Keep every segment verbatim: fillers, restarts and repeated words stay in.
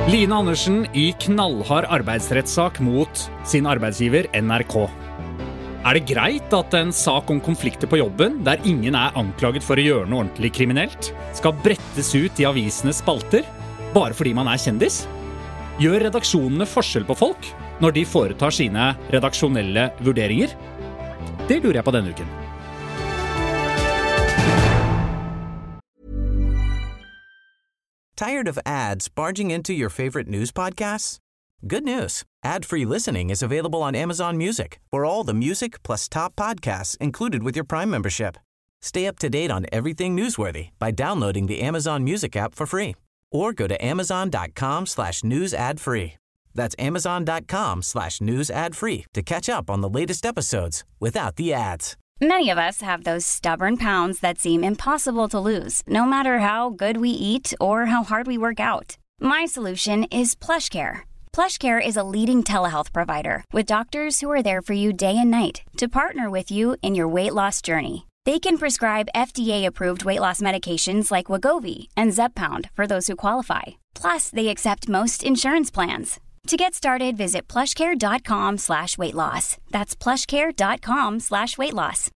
Line Andersen i knallhard arbeidsrettssak mot sin arbeidsgiver N R K. Er det greit at en sak om konflikter på jobben, der ingen er anklaget for å gjøre noe ordentlig kriminelt, skal brettes ut i avisenes spalter, bare fordi man er kjendis? Gjør redaksjonene forskjell på folk når de foretar sine redaksjonelle vurderinger? Det lurer jeg på denne uken. Tired of ads barging into your favorite news podcasts? Good news. Ad-free listening is available on Amazon Music for all the music plus top podcasts included with your Prime membership. Stay up to date on everything newsworthy by downloading the Amazon Music app for free or go to amazon.com slash news ad free. That's amazon.com slash news ad free to catch up on the latest episodes without the ads. Many of us have those stubborn pounds that seem impossible to lose, no matter how good we eat or how hard we work out. My solution is PlushCare. PlushCare is a leading telehealth provider with doctors who are there for you day and night to partner with you in your weight loss journey. They can prescribe F D A-approved weight loss medications like Wegovy and Zepbound for those who qualify. Plus, they accept most insurance plans. To get started, visit plushcare.com slash weight loss. That's plushcare.com slash weight loss.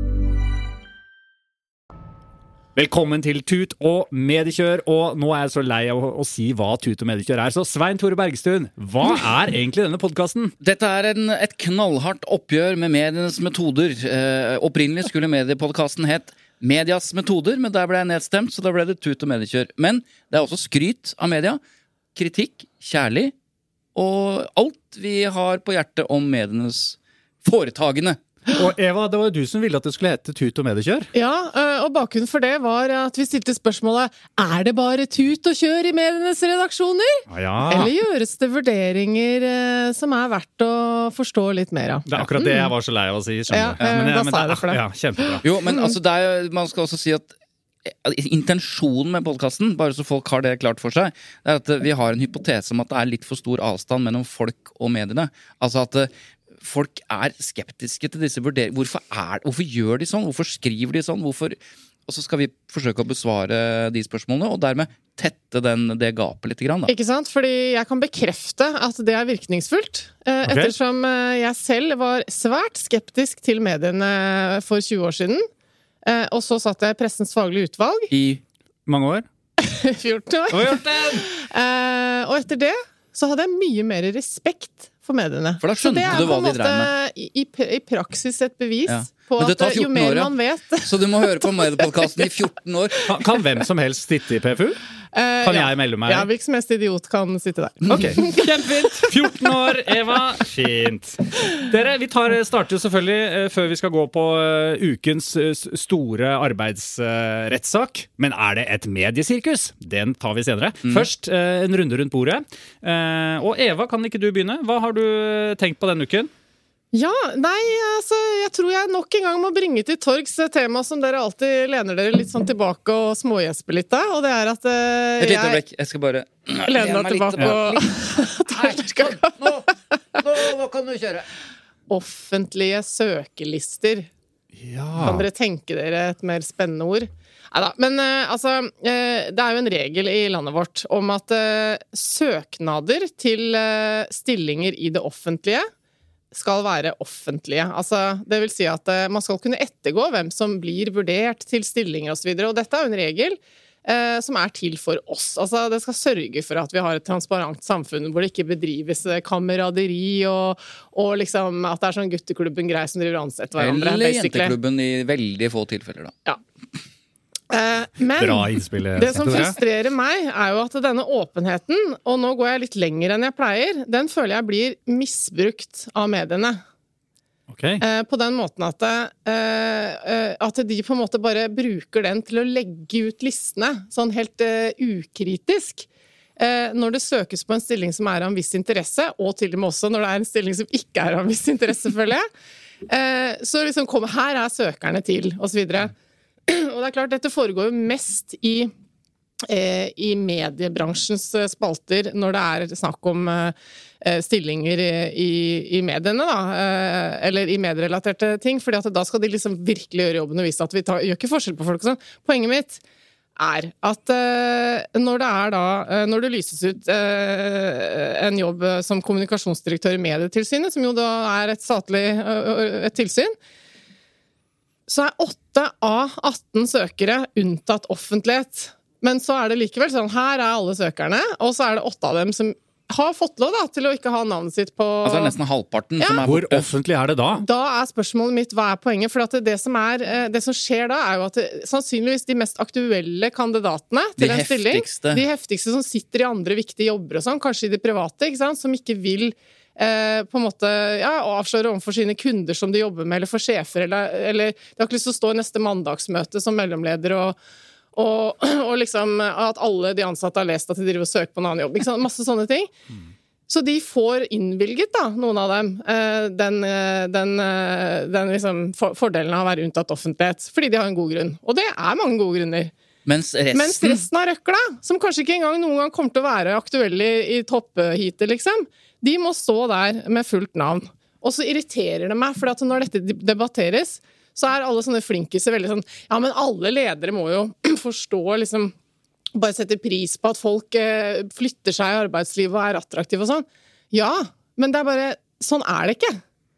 Velkommen til Tut og Mediekjør, og nå er jeg så lei av å, å si hva Tut og Mediekjør er. Så Svein Tore Bergstuen, hva er egentlig denne podcasten? Dette er en, et knallhardt oppgjør med medienes metoder. Eh, opprinnelig skulle mediepodcasten het Medias metoder, men der ble jeg nedstemt, så da ble det Tut og Mediekjør. Men det er også skryt av media, kritikk, kjærlig, og alt vi har på hjertet om medienes foretagene. Og Eva, det var jo du som ville at det skulle hete Tut og Mediekjør. Ja, og bakgrunnen for det var at vi stilte spørsmålet, er det bare tut og kjør i medienes redaksjoner? Ah, ja. Eller gjøres det vurderinger som er verdt å forstå litt mer av? Det er akkurat det jeg var så lei av å si. Ja, men, da men, sa jeg det for deg. Ja, kjempebra. Jo, men altså, det er, man skal også si at intensjonen med podcasten, bare så folk har det klart for seg, det er at vi har en hypotese om at det er litt for stor avstand mellom folk og mediene. Altså at folk er skeptiske til disse vurderingene. Hvorfor, er, hvorfor gjør de sånn? Hvorfor skriver de sånn? Hvorfor? Og så skal vi forsøke å besvare de spørsmålene, og dermed tette den, det gapet litt grann, da. Ikke sant? Fordi jeg kan bekrefte at det er virkningsfullt. Eh, okay. Ettersom jeg selv var svært skeptisk til mediene for tjue år siden. Eh, og så satt jeg i Pressens faglige utvalg. I mange år? fjorten år. eh, og etter det så hadde jeg mye mer respekt for mediene. For da skjønte du hva de drev med. I, i, I praksis et bevis ja. på at jo mer år, ja. man vet. Så du må høre på mediepodcasten i fjorten år. Kan, kan hvem som helst sitte i P F U? Kan ja. jeg melde meg? Ja, hvilken som helst idiot kan sitte der. Ok, kjempefint. fjorten år, Eva. Fint. Dere, vi tar, starter jo selvfølgelig før vi skal gå på ukens store arbeidsrettssak. Men er det et mediesirkus? Den tar vi senere. Mm. Først en runde rundt bordet. Og Eva, kan ikke du begynne? Hva har du tenkt på denne uken? Ja, nei, altså, jeg tror jeg nok en gang må bringe til torgs et tema som dere alltid lener dere litt sånn tilbake og smågjesper litt av, og det er at uh, et lite øyeblikk, jeg skal bare lene meg tilbake og nå, nå, nå kan du kjøre. Offentlige søkelister. Ja. Kan dere tenke dere et mer spennende ord? Neida, men uh, altså, uh, det er jo en regel i landet vårt om at uh, søknader til uh, stillinger i det offentlige skal være offentlige. Altså, det vil si at uh, man skal kunne ettergå hvem som blir vurdert til stillinger og så videre, og dette er jo en regel uh, som er til for oss. Altså, det skal sørge for at vi har et transparent samfunn hvor det ikke bedrives kameraderi og, og liksom at det er sånn gutteklubben-grei som driver ansett hverandre. Eller basically. Jenteklubben i veldig få tilfeller, da. Ja. Uh, men det som frustrerer meg er jo at denne åpenheten, og nå går jeg litt lenger enn jeg pleier, den føler jeg blir misbrukt av mediene. Okay. Uh, på den måten at, uh, uh, at de på en måte bare bruker den til å legge ut listene, sånn helt uh, ukritisk. Uh, når det søkes på en stilling som er av en viss interesse, og til og med også når det er en stilling som ikke er av en viss interesse, føler jeg, uh, så liksom kommer, her er søkerne til, og så videre. Og det er klart, dette foregår jo mest i, eh, i mediebransjens spalter når det er snakk om eh, stillinger i, i mediene, da, eh, eller i medierelaterte ting, fordi at da skal de liksom virkelig gjøre jobben og vise at vi tar, gjør ikke forskjell på folk og sånn. Poenget mitt er at uh, når det er da, uh, når det lyses ut uh, en jobb som kommunikasjonsdirektør i Medietilsynet, som jo da er et statlig uh, et tilsyn, så er åtte av atten søkere unntatt offentlighet. Men så er det likevel sånn, her er alle søkerne, og så er det åtte av dem som har fått lov da, til å ikke ha navnet sitt på... Altså nesten halvparten ja. Som er borte. Hvor offentlig er det da? Da er spørsmålet mitt, hva er poenget? For at det, som er, det som skjer da, er jo at det, sannsynligvis de mest aktuelle kandidatene til de en stilling, heftigste. de heftigste som sitter i andre viktige jobber og sånn, kanskje i det private, ikke sant? Som ikke vil eh, på en måte ja, avsløre overfor sine kunder som de jobber med, eller for sjefer, eller, eller de har ikke lyst til å stå i neste mandagsmøte som mellomleder og Og, og liksom at alle de ansatte har lest at de driver og søker på en annen jobb. Ikke sant? Masse sånne ting. Mm. Så de får innvilget, da, noen av dem, den, den, den liksom fordelen av å være unntatt offentlighet. Fordi de har en god grunn. Og det er mange gode grunner. Mens resten, Mens resten av røkla, som kanskje ikke engang noen gang kommer til å være aktuelle i, i toppheatet, liksom, de må stå der med fullt navn. Og så irriterer det meg, for at når dette debatteres, så er alle sånne flinkiser veldig sånn, ja, men alle ledere må jo forstå, liksom, bare sette pris på at folk eh, flytter seg i arbeidslivet og er attraktive og sånn. Ja, men det er bare, sånn er det ikke.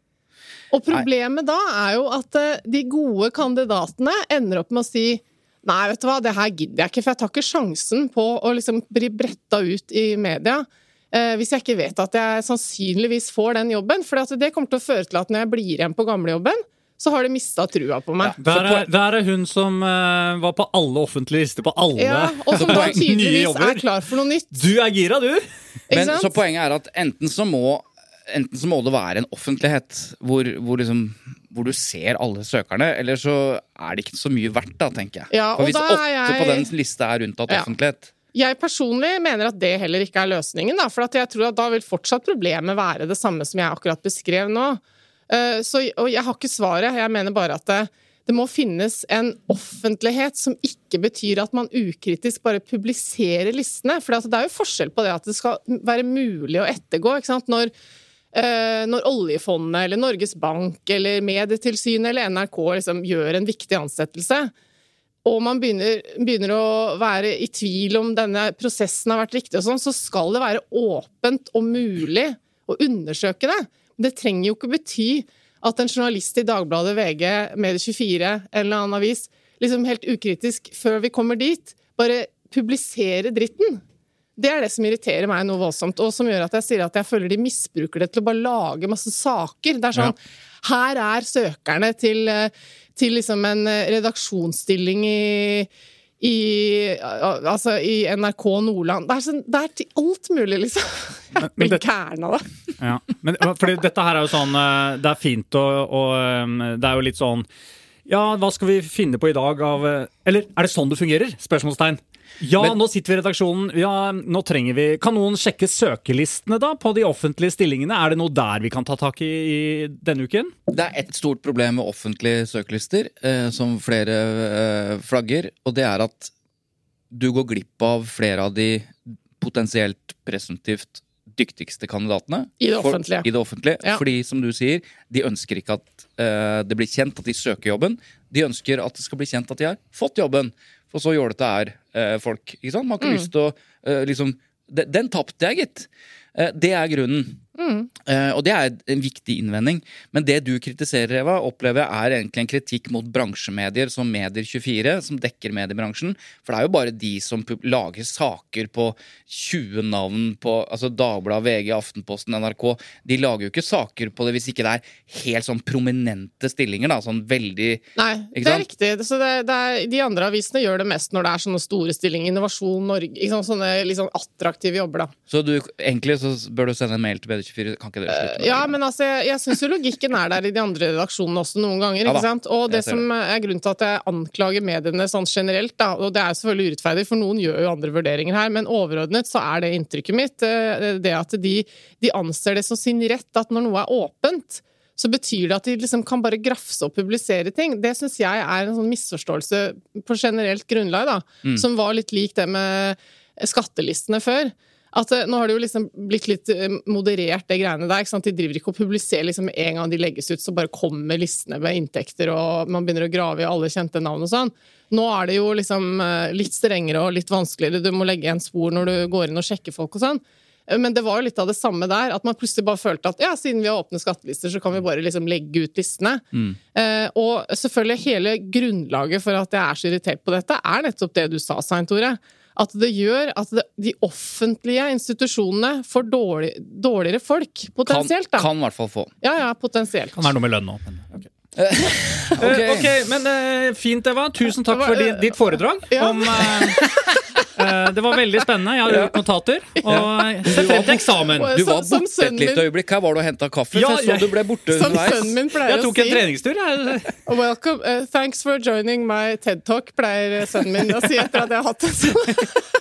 Og problemet nei. Da er jo at eh, de gode kandidatene ender opp med å si, nei, vet du hva, det her gidder jeg ikke, for jeg tar ikke sjansen på å liksom bli bretta ut i media, eh, hvis jeg ikke vet at jeg sannsynligvis får den jobben, for at det kommer til å føre til at når jeg blir igjen på gamlejobben, så har de mistet trua på meg. Ja, der, er, der er hun som uh, var på alle offentlige lister på alle ja, og som da tydeligvis er klar for noe nytt. Du er gira, du! Men så poenget er at enten så må, enten så må det være en offentlighet hvor, hvor, liksom, hvor du ser alle søkerne, eller så er det ikke så mye verdt da, tenker jeg. Ja, for hvis åtte jeg... på den lista er unntatt ja. Offentlighet. Jeg personlig mener at det heller ikke er løsningen, da, for at jeg tror at da vil fortsatt problemet være det samme som jeg akkurat beskrev nå. Så, og jeg har ikke svaret, jeg mener bare at det, det må finnes en offentlighet som ikke betyr at man ukritisk bare publiserer listene, for det er jo forskjell på det at det skal være mulig å ettergå, ikke sant? Når, eh, når oljefondet eller Norges Bank eller Medietilsynet eller N R K liksom gjør en viktig ansettelse, og man begynner, begynner å være i tvil om denne prosessen har vært riktig og sånn, så skal det være åpent og mulig å undersøke det. Det trenger jo ikke bety at en journalist i Dagbladet, V G, Medie tjuefire eller en annen avis, liksom helt ukritisk, før vi kommer dit, bare publiserer dritten. Det er det som irriterer meg noe voldsomt, og som gjør at jeg sier at jeg føler de misbruker det til å bare lage masse saker. Det er sånn, ja. Her er søkerne til, til liksom en redaksjonsstilling i... I, altså, i N R K Nordland. Det er, sånn, det er til alt mulig, liksom. Jeg blir gæren av det. Ja, men fordi dette her er jo sånn, det er fint, og, og det er jo litt sånn, ja, hva skal vi finne på i dag av, eller er det sånn det fungerer? Spørsmålstegn. Ja, men, nå sitter vi i redaksjonen, ja, nå trenger vi, kan noen sjekke søkelistene da, på de offentlige stillingene? Er det noe der vi kan ta tak i, i denne uken? Det er et stort problem med offentlige søkelister, eh, som flere eh, flagger, og det er at du går glipp av flere av de potensielt presumptivt dyktigste kandidatene. I det offentlige. For, I det offentlige, ja. Fordi, som du sier, de ønsker ikke at eh, det blir kjent at de søker jobben. De ønsker at det skal bli kjent at de har fått jobben. For så jålete er eh, folk, ikke sant? Man har ikke mm. lyst til å, eh, liksom, den, den tappte jeg, gitt. Eh, det er grunnen. Mm. Eh, og det er en viktig innvending. Men det du kritiserer, Eva, opplever jeg er egentlig en kritikk mot bransjemedier som Medier tjuefire, som dekker mediebransjen. For det er jo bare de som lager saker på tjue navn på, altså Dagbladet, V G, Aftenposten, N R K. De lager jo ikke saker på det hvis ikke det er helt sånn prominente stillinger, da, sånn veldig... Nei, det er riktig. Så det, det er, de andre avisene gjør det mest når det er sånne store stillinger, Innovasjon Norge, liksom, sånne liksom attraktive jobber, da. Så du, egentlig så bør du sende en mail til Medier tjuefire, kan ikke dere slutte med? Ja, men altså, jeg, jeg synes jo logikken er der i de andre redaksjonene også noen ganger, ikke sant? Og det som er grunnen til at jeg anklager mediene sånn generelt, da, og det er selvfølgelig urettferdig, for noen gjør jo andre vurderinger her, men overordnet så er det inntrykket mitt, det at de, de anser det som sin rett at når noe er åpent, så betyr det at de liksom kan bare grafse og publisere ting. Det synes jeg er en sånn misforståelse på generelt grunnlag, da, mm. som var litt lik det med skattelistene før. at nå har det jo liksom blitt litt moderert det greiene der, ikke sant? De driver ikke og publiserer liksom en gang de legges ut, så bare kommer listene med inntekter, og man begynner å grave i alle kjente navn og sånn. Nå er det jo liksom litt strengere og litt vanskeligere, du må legge en spor når du går inn og sjekker folk og sånn. Men det var jo litt av det samme der, at man plutselig bare følte at ja, siden vi har åpne skattelister, så kan vi bare liksom legge ut listene. Mm. Eh, og selvfølgelig hele grunnlaget for at jeg er så irritert på dette, er nettopp det du sa, Svein Tore. At det gjør at det, de offentlige institusjonene får dårlig, dårligere folk, potensielt. Kan, da. kan i hvert fall få. Ja, ja, potensielt. Kan være noe med lønn nå, men ok. okay. ok, men uh, fint Eva, tusen takk for din, ditt foredrag ja. om uh, uh, det var veldig spennende, jeg har gjort notater og ser frem til eksamen. Du var borte et litt øyeblikk, her var du og hentet kaffe ja, jeg, så du ble borte som sønnen min pleier jeg tok en si, treningstur jeg. Welcome, uh, thanks for joining my TED Talk pleier sønnen min å si etter at jeg har hatt det sånn.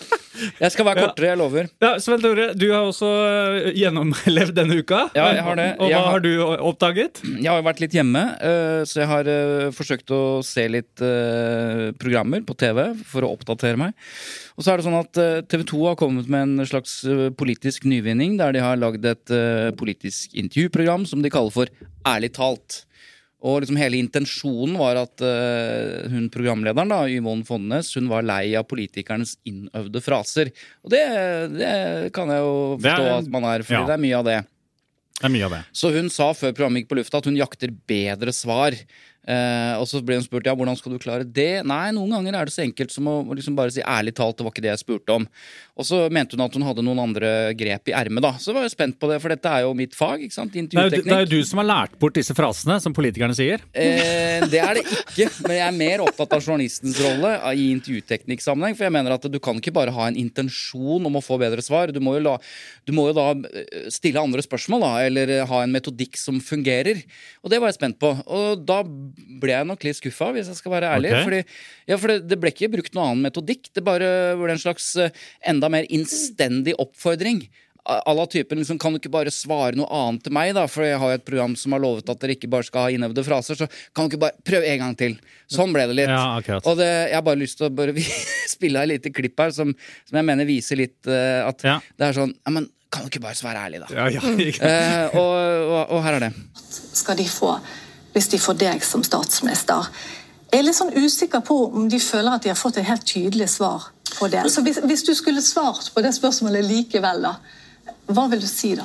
Jeg skal være kortere, jeg lover. Ja, Svein Tore, du har også gjennomlevd denne uka. Ja, jeg har det. Og hva har, har du oppdaget? Jeg har vært litt hjemme, så jeg har forsøkt å se litt programmer på T V for å oppdatere meg. Og så er det sånn at T V to har kommet med en slags politisk nyvinning, der de har laget et politisk intervjuprogram som de kaller for Ærlig talt. Og liksom hele intensjonen var at uh, hun programlederen da, Yvonne Fonnes, hun var lei av politikernes innøvde fraser. Og det, det kan jeg jo forstå er, at man er, fordi ja. det er mye av det. Det er mye av det. Så hun sa før programmet gikk på lufta at hun jakter bedre svar. Uh, og så ble hun spurt, ja, hvordan skal du klare det? Nei, noen ganger er det så enkelt som å liksom bare si ærlig talt, det var ikke det jeg spurte om. Og så mente hun at hun hadde noen andre grep i ermet da. Så var jeg spent på det, for dette er jo mitt fag, ikke sant? Intervjuteknikk. Det er jo du som har lært bort disse frasene, som politikerne sier. Eh, det er det ikke, men jeg er mer opptatt av journalistens rolle i intervjuteknikk-sammenheng, for jeg mener at du kan ikke bare ha en intensjon om å få bedre svar. Du må jo, la, du må jo da stille andre spørsmål da, eller ha en metodikk som fungerer. Og det var jeg spent på. Og da ble jeg nok litt skuffa, hvis jeg skal være ærlig. Okay. Fordi, ja, for det, det ble ikke brukt noen annen metodikk. Det bare ble en slags enda mer innstendig oppfordring. Alla typen, liksom, kan du ikke bare svare noe annet til meg da, for jeg har jo et program som har lovet at dere ikke bare skal ha innøvde fraser, så kan du ikke bare prøve en gang til. Sånn ble det litt. Ja, okay. Og det, jeg har bare lyst til å bare spille et lite klipp her, som, som jeg mener viser litt uh, at ja. det er sånn, ja, men kan du ikke bare svare ærlig da? Ja, ja, uh, og, og, og her er det. Skal de få, hvis de får deg som statsminister, jeg er litt sånn usikker på om de føler at de har fått et helt tydelig svar på det. Så hvis, hvis du skulle svart på det spørsmålet likevel da, hva vil du si da?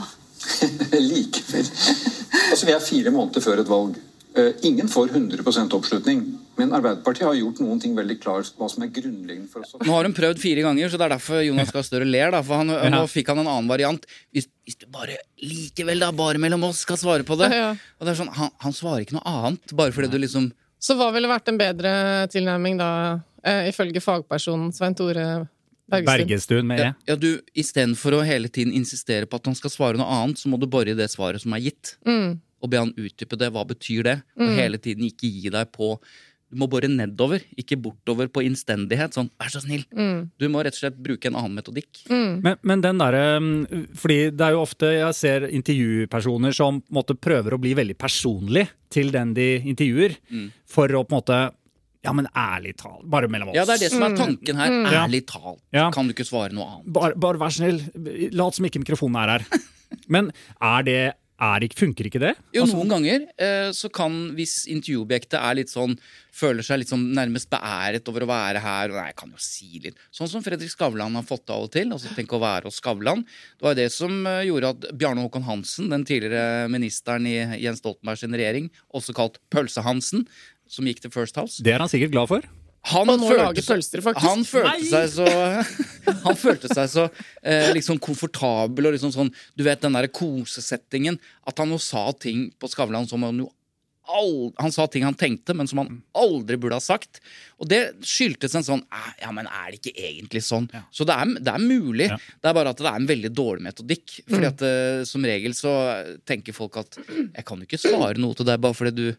Likevel. Altså, vi er fire måneder før et valg. Uh, ingen får hundre prosent oppslutning, men Arbeiderpartiet har gjort noen ting veldig klart hva som er grunnleggende for oss. Nå har hun prøvd fire ganger, så det er derfor Jonas Gahr Støre ler da, for han, ja. nå fikk han en annen variant. Hvis, hvis du bare likevel da, bare mellom oss skal svare på det. Ja, ja. Og det er sånn, han, han svarer ikke noe annet, bare fordi du liksom... Så hva ville vært en bedre tilnærming da, eh, ifølge fagpersonen Svein Tore Bergestuen? Bergestuen med E. Ja, ja, du, i stedet for å hele tiden insistere på at han skal svare noe annet, så må du bare i det svaret som er gitt. Mm. Og be han utdype det, hva betyr det? Mm. Og hele tiden ikke gi deg på... Du må bare nedover, ikke bortover på innstendighet. Sånn, vær så snill. Mm. Du må rett og slett bruke en annen metodikk. Mm. Men, men den der, fordi det er jo ofte, jeg ser intervjupersoner som på en måte prøver å bli veldig personlig til den de intervjuer, mm. for å på en måte, ja, men ærlig talt, bare mellom oss. Ja, det er det som er tanken her. Mm. Ærlig talt. Ja. Kan du ikke svare noe annet? Bare, bare vær snill, lat som ikke mikrofonen er her. Men er det... Er ikke, funker ikke det? Jo, altså, noen ganger eh, så kan, hvis intervjuobjektet er litt sånn, føler seg litt sånn nærmest beæret over å være her, og nei, jeg kan jo si litt, sånn som Fredrik Skavlan har fått av og til, altså tenk å være hos Skavlan. Det var det som uh, gjorde at Bjarne Håkon Hansen, den tidligere ministeren i Jens Stoltenberg sin regjering, også kalt Pølse-Hansen, som gikk til First House. Det er han sikkert glad for. Han følte, pølster, han følte seg så Han følte seg så eh, liksom komfortabel og liksom sånn, du vet den der kosesettingen, at han jo sa ting på Skavlan som han jo aldri, han sa ting han tenkte, men som han aldri burde ha sagt. Og det skyldtes en sånn, ja, men er det ikke egentlig sånn? Ja. Så det er, det er mulig. Ja. Det er bare at det er en veldig dårlig metodikk. Fordi at uh, som regel så tenker folk at jeg kan jo ikke svare noe til deg bare fordi du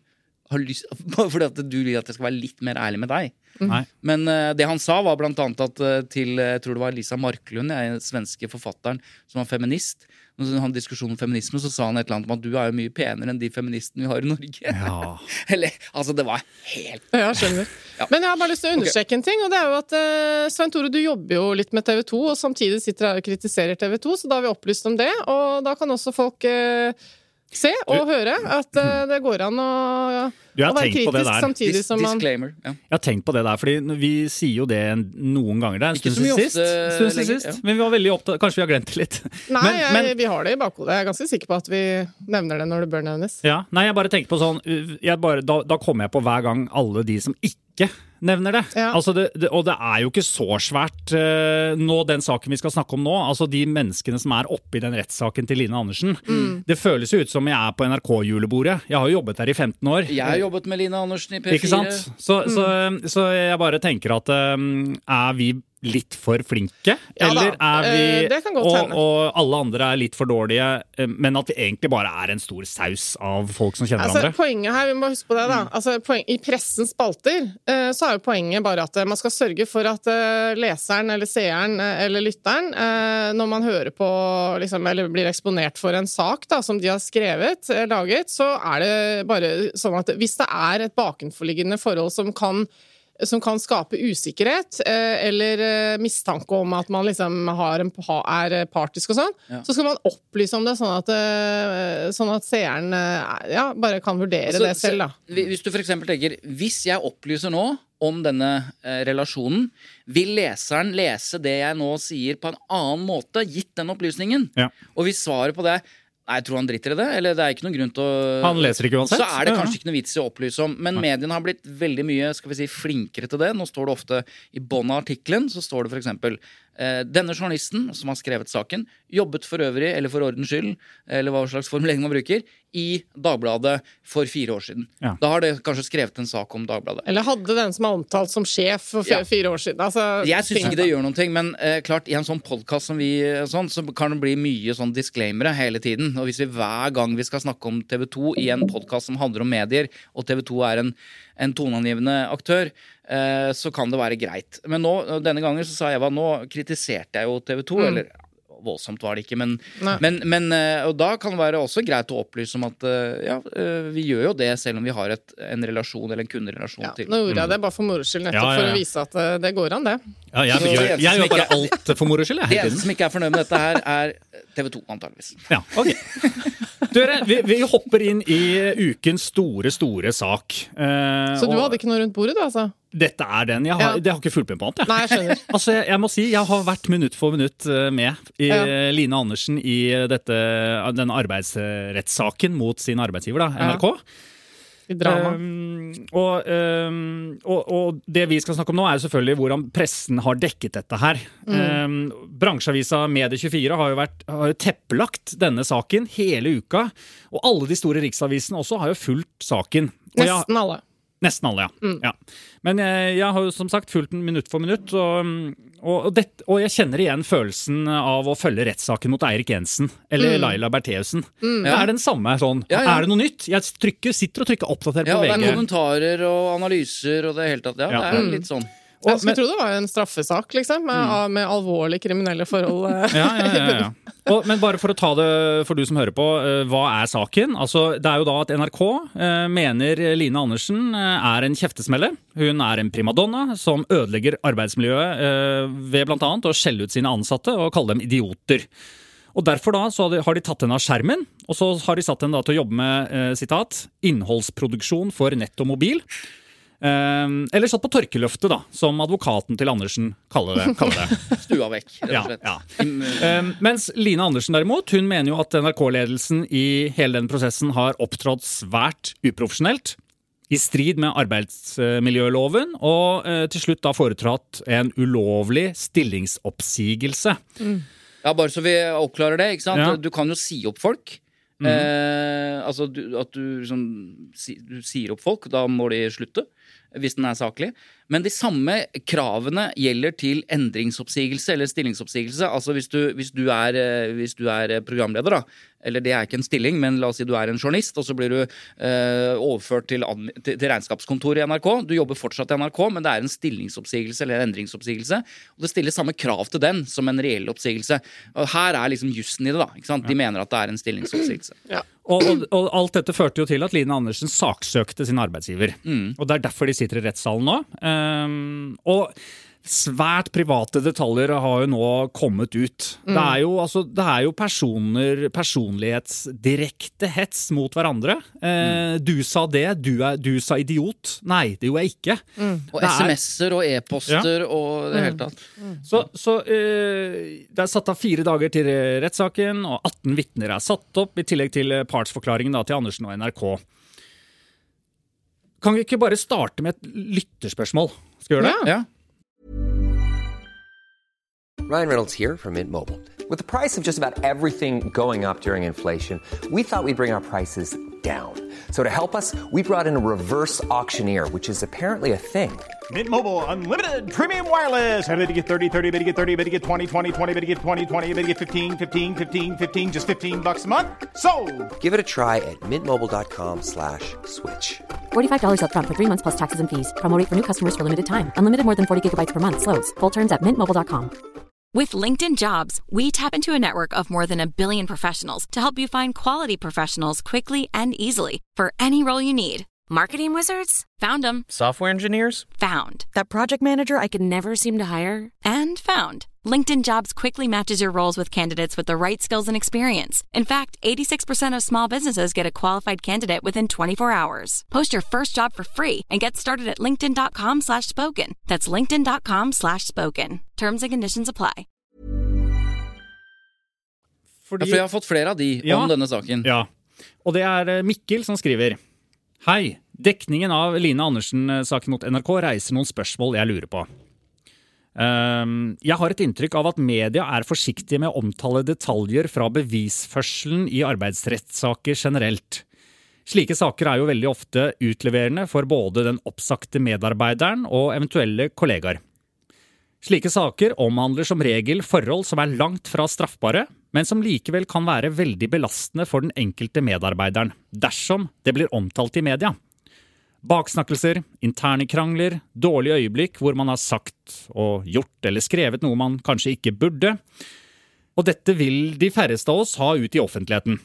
har lyst, bare fordi at du vil at jeg skal være litt mer ærlig med deg. Nei. Men uh, det han sa var blant annet at uh, til, jeg tror det var Lisa Marklund, den svenske forfatteren som var feminist, når han hadde diskusjon om feminisme, så sa han et eller annet om at du er jo mye penere enn de feministene vi har i Norge. Ja. Eller, altså det var helt... Ja, skjønner. Ja. Men jeg har bare lyst til å understreke en ting, og det er jo at uh, Svein Tore, du jobber jo litt med T V to, og samtidig sitter her og kritiserer T V to, så da har vi opplyst om det, og da kan også folk uh, se og høre at uh, det går an å, Du har å være tenkt på det kritisk der. samtidig Dis som man... disclaimer. Ja. Jeg har tenkt på det der, fordi vi sier jo det noen ganger. Det er en Ikke stund så mye siden sist. ofte Stund siden lenger, sist. ja. Men vi var veldig opptatt. Kanskje vi har glemt det litt. Nei, men, jeg, men, vi har det i bakhodet. Jeg er ganske sikker på at vi nevner det når det bør nevnes. ja, nei, jeg bare tenker på sånn jeg bare, da, da kommer jeg på hver gang alle de som ikke nevner det. Ja. Altså det, det. Og det er jo ikke så svært uh, nå, den saken vi skal snakke om nå, altså de menneskene som er oppe i den rettssaken til Line Andersen. Mm. Det føles jo ut som jeg er på N R K-julebordet. Jeg har jo jobbet der i femten år. Jeg har jobbet med Line Andersen i P fire. Ikke sant? Så, mm. så, så jeg bare tenker at um, er vi litt for flinke? Ja, eller da. er vi Eh, det kan godt og, hende. og alle andre er litt for dårlige, eh, men at vi egentlig bare er en stor saus av folk som kjenner Altså, hverandre? poenget her, vi må huske på det da altså, poeng, I pressens spalter eh, så er jo poenget bare at eh, man skal sørge for at eh, leseren eller seeren eh, eller lytteren eh, når man hører på liksom, eller blir eksponert for en sak da, som de har skrevet, eh, laget, så er det bare sånn at hvis det er et bakenforliggende forhold som kan som kan skape usikkerhet eh, eller eh, mistanke om at man liksom har en, er partisk og sånn, Ja. så skal man opplyse om det sånn at, eh, sånn at seeren eh, ja, bare kan vurdere Altså, det selv da. se- Hvis du for eksempel tenker, hvis jeg opplyser nå om denne eh, relasjonen, vil leseren lese det jeg nå sier på en annen måte, gitt den opplysningen? Ja. Og hvis svaret på det Nei, jeg tror han driter i det, eller det er ikke noen grunn til å... Han leser ikke uansett. Så er det Ja, ja. kanskje ikke noe vits i å opplyse om, men mediene har blitt veldig mye, skal vi si, flinkere til det. Nå står det ofte i bånn av artiklen, så står det for eksempel eh, denne journalisten som har skrevet saken, jobbet for øvrig, eller for ordens skyld, eller hva slags formulering man bruker, i Dagbladet for fire år siden. Ja. Da har det kanskje skrevet en sak om Dagbladet. Eller hadde den som er omtalt som sjef for f- Ja. fire år siden. Altså, Jeg synes ting- ikke det gjør noen ting, men eh, klart i en sånn podcast som vi eh, sånn, så kan det bli mye sånn disclaimere hele tiden. Og hvis vi hver gang vi skal snakke om T V to i en podcast som handler om medier, og T V to er en, en toneangivende aktør, eh, så kan det være greit. Men nå, denne gangen så sa Eva, nå kritiserte jeg jo T V to, Mm. eller voldsomt var det ikke, men, Nei. men, men eh, og da kan det være også greit å opplyse om at eh, ja, eh, vi gjør jo det selv om vi har et, en relasjon eller en kunderelasjon Ja, til. nå gjorde jeg det bare for moro skyld, nettopp Ja, ja, ja. for å vise at eh, det går an det. Ja, jeg, Så- jeg, jeg, jeg gjør bare Ikke- alt for moro skyld, jeg, Det hele eneste tiden. som ikke er fornøyd med dette her, er T V to, antageligvis. Ja, ok. Dere, vi, vi hopper inn i ukens store, store sak. Eh, Så du og hadde ikke noe rundt bordet, du, altså? Dette er den. Jeg har, Ja. det har ikke fulgt med på annet, jeg. Nei, jeg skjønner. Altså, jeg, jeg må si, jeg har vært minutt for minutt eh, med i Ja. eh, Line Andersen i dette, denne arbeidsrettssaken mot sin arbeidsgiver, da, Ja. N R K. I drama. Um, og, um, og, og det vi skal snakke om nå er jo selvfølgelig hvordan pressen har dekket dette her. Um, bransjeavisa Medie tjuefire har jo, vært, har jo teppelagt denne saken hele uka, og alle de store riksavisene også har jo fulgt saken. Og jeg- Nesten alle. Nesten alle, ja. ja. Men jeg, jeg har jo som sagt fulgt den minutt for minutt, og, og, og, det, og jeg kjenner igjen følelsen av å følge rettssaken mot Eirik Jensen, eller Laila Bertheussen. Det er den samme sånn, Ja, ja. er det noe nytt? Jeg trykker, sitter og trykker oppdatert Ja, på og det er V G. kommentarer og analyser og det hele tatt. Ja, Ja. det er litt sånn. Jeg skulle men- tro det var en straffesak, liksom, med, av- med alvorlige kriminelle forhold. eh. Ja, ja, ja, ja. Og, men bare for å ta det for du som hører på, eh, hva er saken? Altså, det er jo da at N R K eh, mener Line Andersen eh, er en kjeftesmelle. Hun er en primadonna som ødelegger arbeidsmiljøet eh, ved blant annet å skjelle ut sine ansatte og kalle dem idioter. Og derfor da så har de, har de tatt henne av skjermen, og så har de satt henne da til å jobbe med, eh, sitat, innholdsproduksjon for nett og mobil. Eh, eller satt på tørkeløftet da, som advokaten til Andersen kaller det. Kaller det. Stua vekk, rett Ja, og slett. ja. Im- Um, mens Line Andersen derimot, hun mener jo at N R K-ledelsen i hele den prosessen har opptrådt svært uprofesjonelt, i strid med arbeidsmiljøloven, og uh, til slutt da foretratt en ulovlig stillingsoppsigelse. Ja, bare så vi oppklarer det, ikke sant? Ja. Du kan jo si opp folk. Eh, altså du, at du, liksom, si, du sier opp folk, da må de slutte. hvis den er saklig. Men de samme kravene gjelder til endringsoppsigelse eller stillingsoppsigelse. Altså hvis du, hvis du, er, hvis du er programleder, da, eller det er ikke en stilling, men la oss si du er en journalist, og så blir du eh, overført til, til, til regnskapskontoret i N R K. Du jobber fortsatt i N R K, men det er en stillingsoppsigelse eller en endringsoppsigelse. Og det stiller samme krav til den som en reell oppsigelse. Og her er liksom jussen i det, da. Ikke sant? De mener at det er en stillingsoppsigelse. Ja. Og, og, og alt dette førte jo til at Line Andersen saksøkte sin arbeidsgiver. Mm. Og det er derfor de sitter i rettssalen nå. Um, og svært private detaljer har jo nå kommet ut. Mm. Det er jo, altså, det er jo personer, personlighetsdirekte hets mot hverandre. Uh, mm. Du sa det, du, er, du sa idiot. Nei, det gjorde jeg ikke. Mm. Og sms'er og e-poster ja. Og det hele tatt. Mm. Så, så uh, det er satt av fire dager til rettssaken, og atten vitner er satt opp, i tillegg til partsforklaringen da, til Andersen og N R K. Kan vi ikke bare starte med et lytterspørsmål? Skal vi gjøre det? Ja. ja. Ryan Reynolds here from Mint Mobile. With the price of just about everything going up during inflation, we thought we'd bring our prices down. So to help us, we brought in a reverse auctioneer, which is apparently a thing. Mint Mobile Unlimited Premium Wireless. How to get thirty, thirty, how to get thirty, how to get twenty, twenty, twenty, how to get twenty, twenty, how to get fifteen, fifteen, fifteen, fifteen, just fifteen bucks a month? Sold! Give it a try at mintmobile.com slash switch. forty-five dollars up front for three months plus taxes and fees. Promo rate for new customers for limited time. Unlimited more than forty gigabytes per month. Slows full terms at mint mobile dot com. With LinkedIn Jobs, we tap into a network of more than a billion professionals to help you find quality professionals quickly and easily for any role you need. Marketing wizards? Found them. Software engineers? Found. That project manager I could never seem to hire? And found. LinkedIn Jobs quickly matches your roles with candidates with the right skills and experience. In fact, eighty-six percent of small businesses get a qualified candidate within twenty-four hours. Post your first job for free and get started at linkedin.com slash spoken. That's linkedin.com slash spoken. Terms and conditions apply. Fordi, ja, for jeg har fått flere av de ja, om denne saken. Ja, og det er Mikkel som skriver: Hei, dekningen av Line Andersen-saken mot N R K reiser noen spørsmål jeg lurer på. Um, jeg har et inntrykk av at media er forsiktige med å omtale detaljer fra bevisførselen i arbeidsrettssaker generelt. Slike saker er jo veldig ofte utleverende for både den oppsagte medarbeideren og eventuelle kollegaer. Slike saker omhandler som regel forhold som er langt fra straffbare, men som likevel kan være veldig belastende for den enkelte medarbeideren, dersom det blir omtalt i media. Baksnakkelser, interne krangler, dårlige øyeblikk hvor man har sagt og gjort eller skrevet noe man kanskje ikke burde. Og dette vil de færreste av oss ha ut i offentligheten.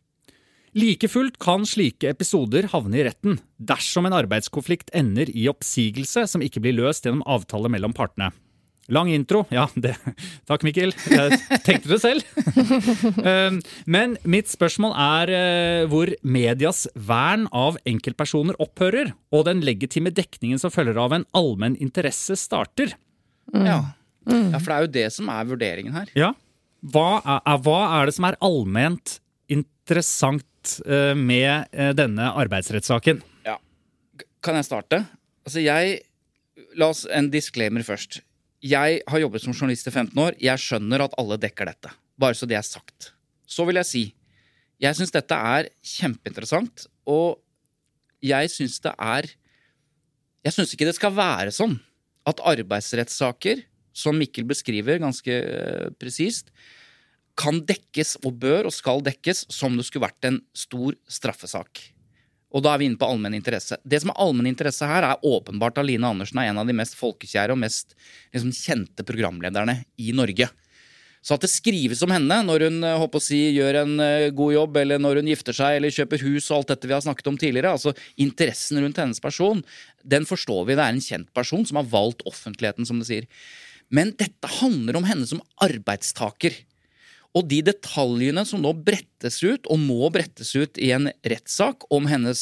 Like fullt kan slike episoder havne i retten, dersom en arbeidskonflikt ender i oppsigelse som ikke blir løst gjennom avtale mellom partene. Lang intro, ja, det, takk Mikkel, jeg tenkte det selv. Men mitt spørsmål er hvor medias vern av enkeltpersoner opphører, og den legitime dekningen som følger av en allmenn interesse starter. Mm. Ja. ja, for det er jo det som er vurderingen her. Ja, hva er, hva er det som er allment interessant med denne arbeidsrettssaken? Ja, kan jeg starte? Altså jeg, la oss en disclaimer først. Jeg har jobbet som journalist i femten år. Jeg skjønner at alle dekker dette. Bare så det er sagt. Så vil jeg si, jeg synes dette er kjempeinteressant, og jeg synes det er, jeg synes ikke det skal være sånn at arbeidsrettssaker, som Mikkel beskriver ganske presist, kan dekkes og bør og skal dekkes som det skulle vært en stor straffesak. Og da er vi inne på allmenn interesse. Det som er allmenn interesse her er åpenbart at Line Andersen er en av de mest folkekjære og mest liksom, kjente programlederne i Norge. Så at det skrives om henne når hun håper å si, gjør en god jobb, eller når hun gifter seg, eller kjøper hus og alt dette vi har snakket om tidligere, altså interessen rundt hennes person, den forstår vi, det er en kjent person som har valgt offentligheten, som det sier. Men dette handler om henne som arbeidstaker. Og de detaljene som nå brettes ut, og må brettes ut i en rettssak om hennes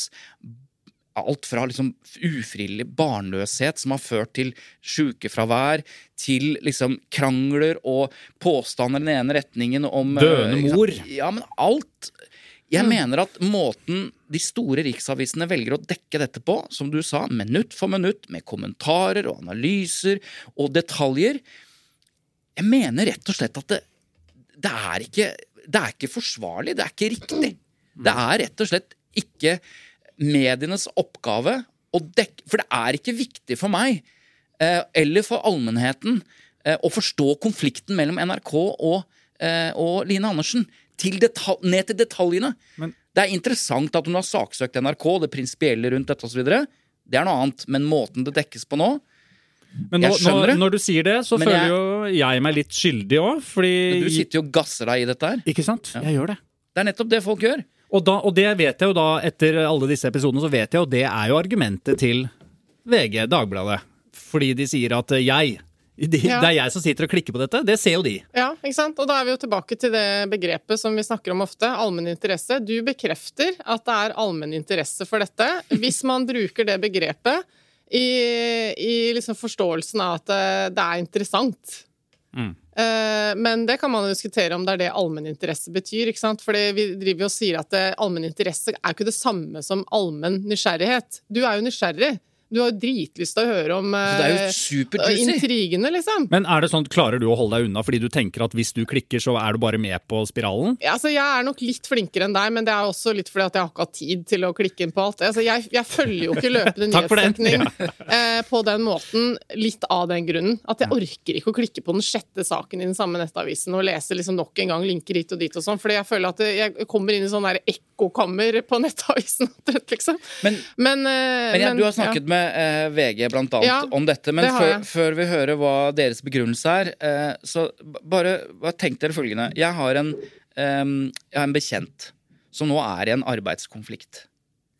alt fra liksom ufrivillig barnløshet som har ført til sykefravær, til liksom krangler og påstander i den ene retningen om døende mor. Ja, men alt. Jeg mm. mener at måten de store riksavisene velger å dekke dette på, som du sa, minutt for minutt, med kommentarer og analyser og detaljer, jeg mener rett og slett at det Det er, ikke, det er ikke forsvarlig, det er ikke riktig. Det er rett og slett ikke medienes oppgave å å dekke, for det er ikke viktig for meg, eh, eller for allmennheten, eh, å forstå konflikten mellom N R K og, eh, og Line Andersen, til detal- ned til detaljene. Men det er interessant at hun har saksøkt N R K, det prinsipielle rundt dette og så videre. Det er noe annet, men måten det dekkes på nå, men nå, jeg skjønner det. Når du sier det, så men føler jeg, jo jeg meg litt skyldig også, fordi... Du sitter jo og gasser deg i dette her. Ikke sant? Ja. Jeg gjør det. Det er nettopp det folk gjør. Og, da, og det vet jeg jo da, etter alle disse episodene, så vet jeg jo, det er jo argumentet til V G, Dagbladet. Fordi de sier at jeg, de, ja. det er jeg som sitter og klikker på dette, det ser jo de. Ja, ikke sant? Og da er vi jo tilbake til det begrepet som vi snakker om ofte, allmenn interesse. Du bekrefter at det er allmenn interesse for dette. Hvis man bruker det begrepet i, i liksom forståelsen av at det er interessant. Mm. Men det kan man jo diskutere om det er det allmenn interesse betyr, ikke sant? Fordi vi driver jo og sier at allmenn interesse er ikke det samme som allmenn nysgjerrighet. Du er jo nysgjerrig. Du har jo dritlyst til å høre om uh, intrigene, liksom. Men er det sånn, klarer du å holde deg unna fordi du tenker at hvis du klikker, så er du bare med på spiralen? Ja, altså, jeg er nok litt flinkere enn deg, men det er også litt fordi at jeg har ikke hatt tid til å klikke inn på alt. Altså, jeg, jeg følger jo ikke løpende nyhetsdekning ja. uh, på den måten, litt av den grunnen. At jeg orker ikke å klikke på den sjette saken i den samme nettavisen og lese liksom nok en gang linker hit og dit og sånn, fordi jeg føler at jeg kommer inn i sånn der ekkokammer på nettavisen, liksom. Men, men, uh, men, ja, men du har snakket ja. med med V G blant annet ja, om dette, men det før, før vi hører hva deres begrunnelse er, eh, så bare, bare tenk dere følgende. Jeg har en, eh, jeg har en bekjent som nå er i en arbeidskonflikt.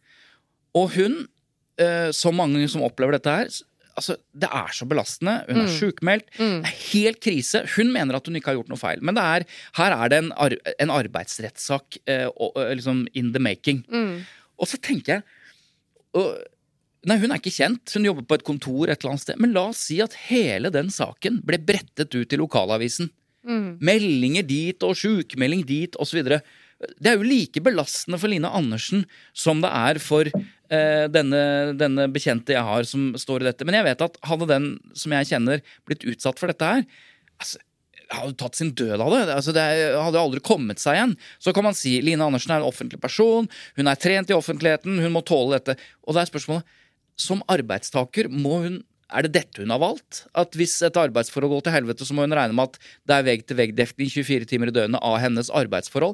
Og hun, eh, så mange som opplever dette her, altså, det er så belastende. Hun er mm. sykmeldt. Mm. Det er helt krise. Hun mener at hun ikke har gjort noe feil. Men det er, her er det en, ar en arbeidsrettssak eh, og, liksom in the making. Mm. Og så tenker jeg... Og, Nei, hun er ikke kjent. Hun jobber på et kontor et eller annet sted. Men la oss si at hele den saken ble brettet ut i lokalavisen. Mm. Meldinger dit og sykemelding dit og så videre. Det er jo like belastende for Line Andersen som det er for eh, denne, denne bekjente jeg har som står i dette. Men jeg vet at hadde den som jeg kjenner blitt utsatt for dette her, altså, hadde tatt sin død av det. Altså, det hadde aldri kommet seg igjen. Så kan man si Line Andersen er en offentlig person, hun er trent i offentligheten, hun må tåle dette. Og det er spørsmålet, som arbeidstaker må hun, er det dette hun har valgt? At hvis et arbeidsforhold går til helvete, så må hun regne med at det er vegg-til-vegg-dekning tjuefire timer i døgnet av hennes arbeidsforhold.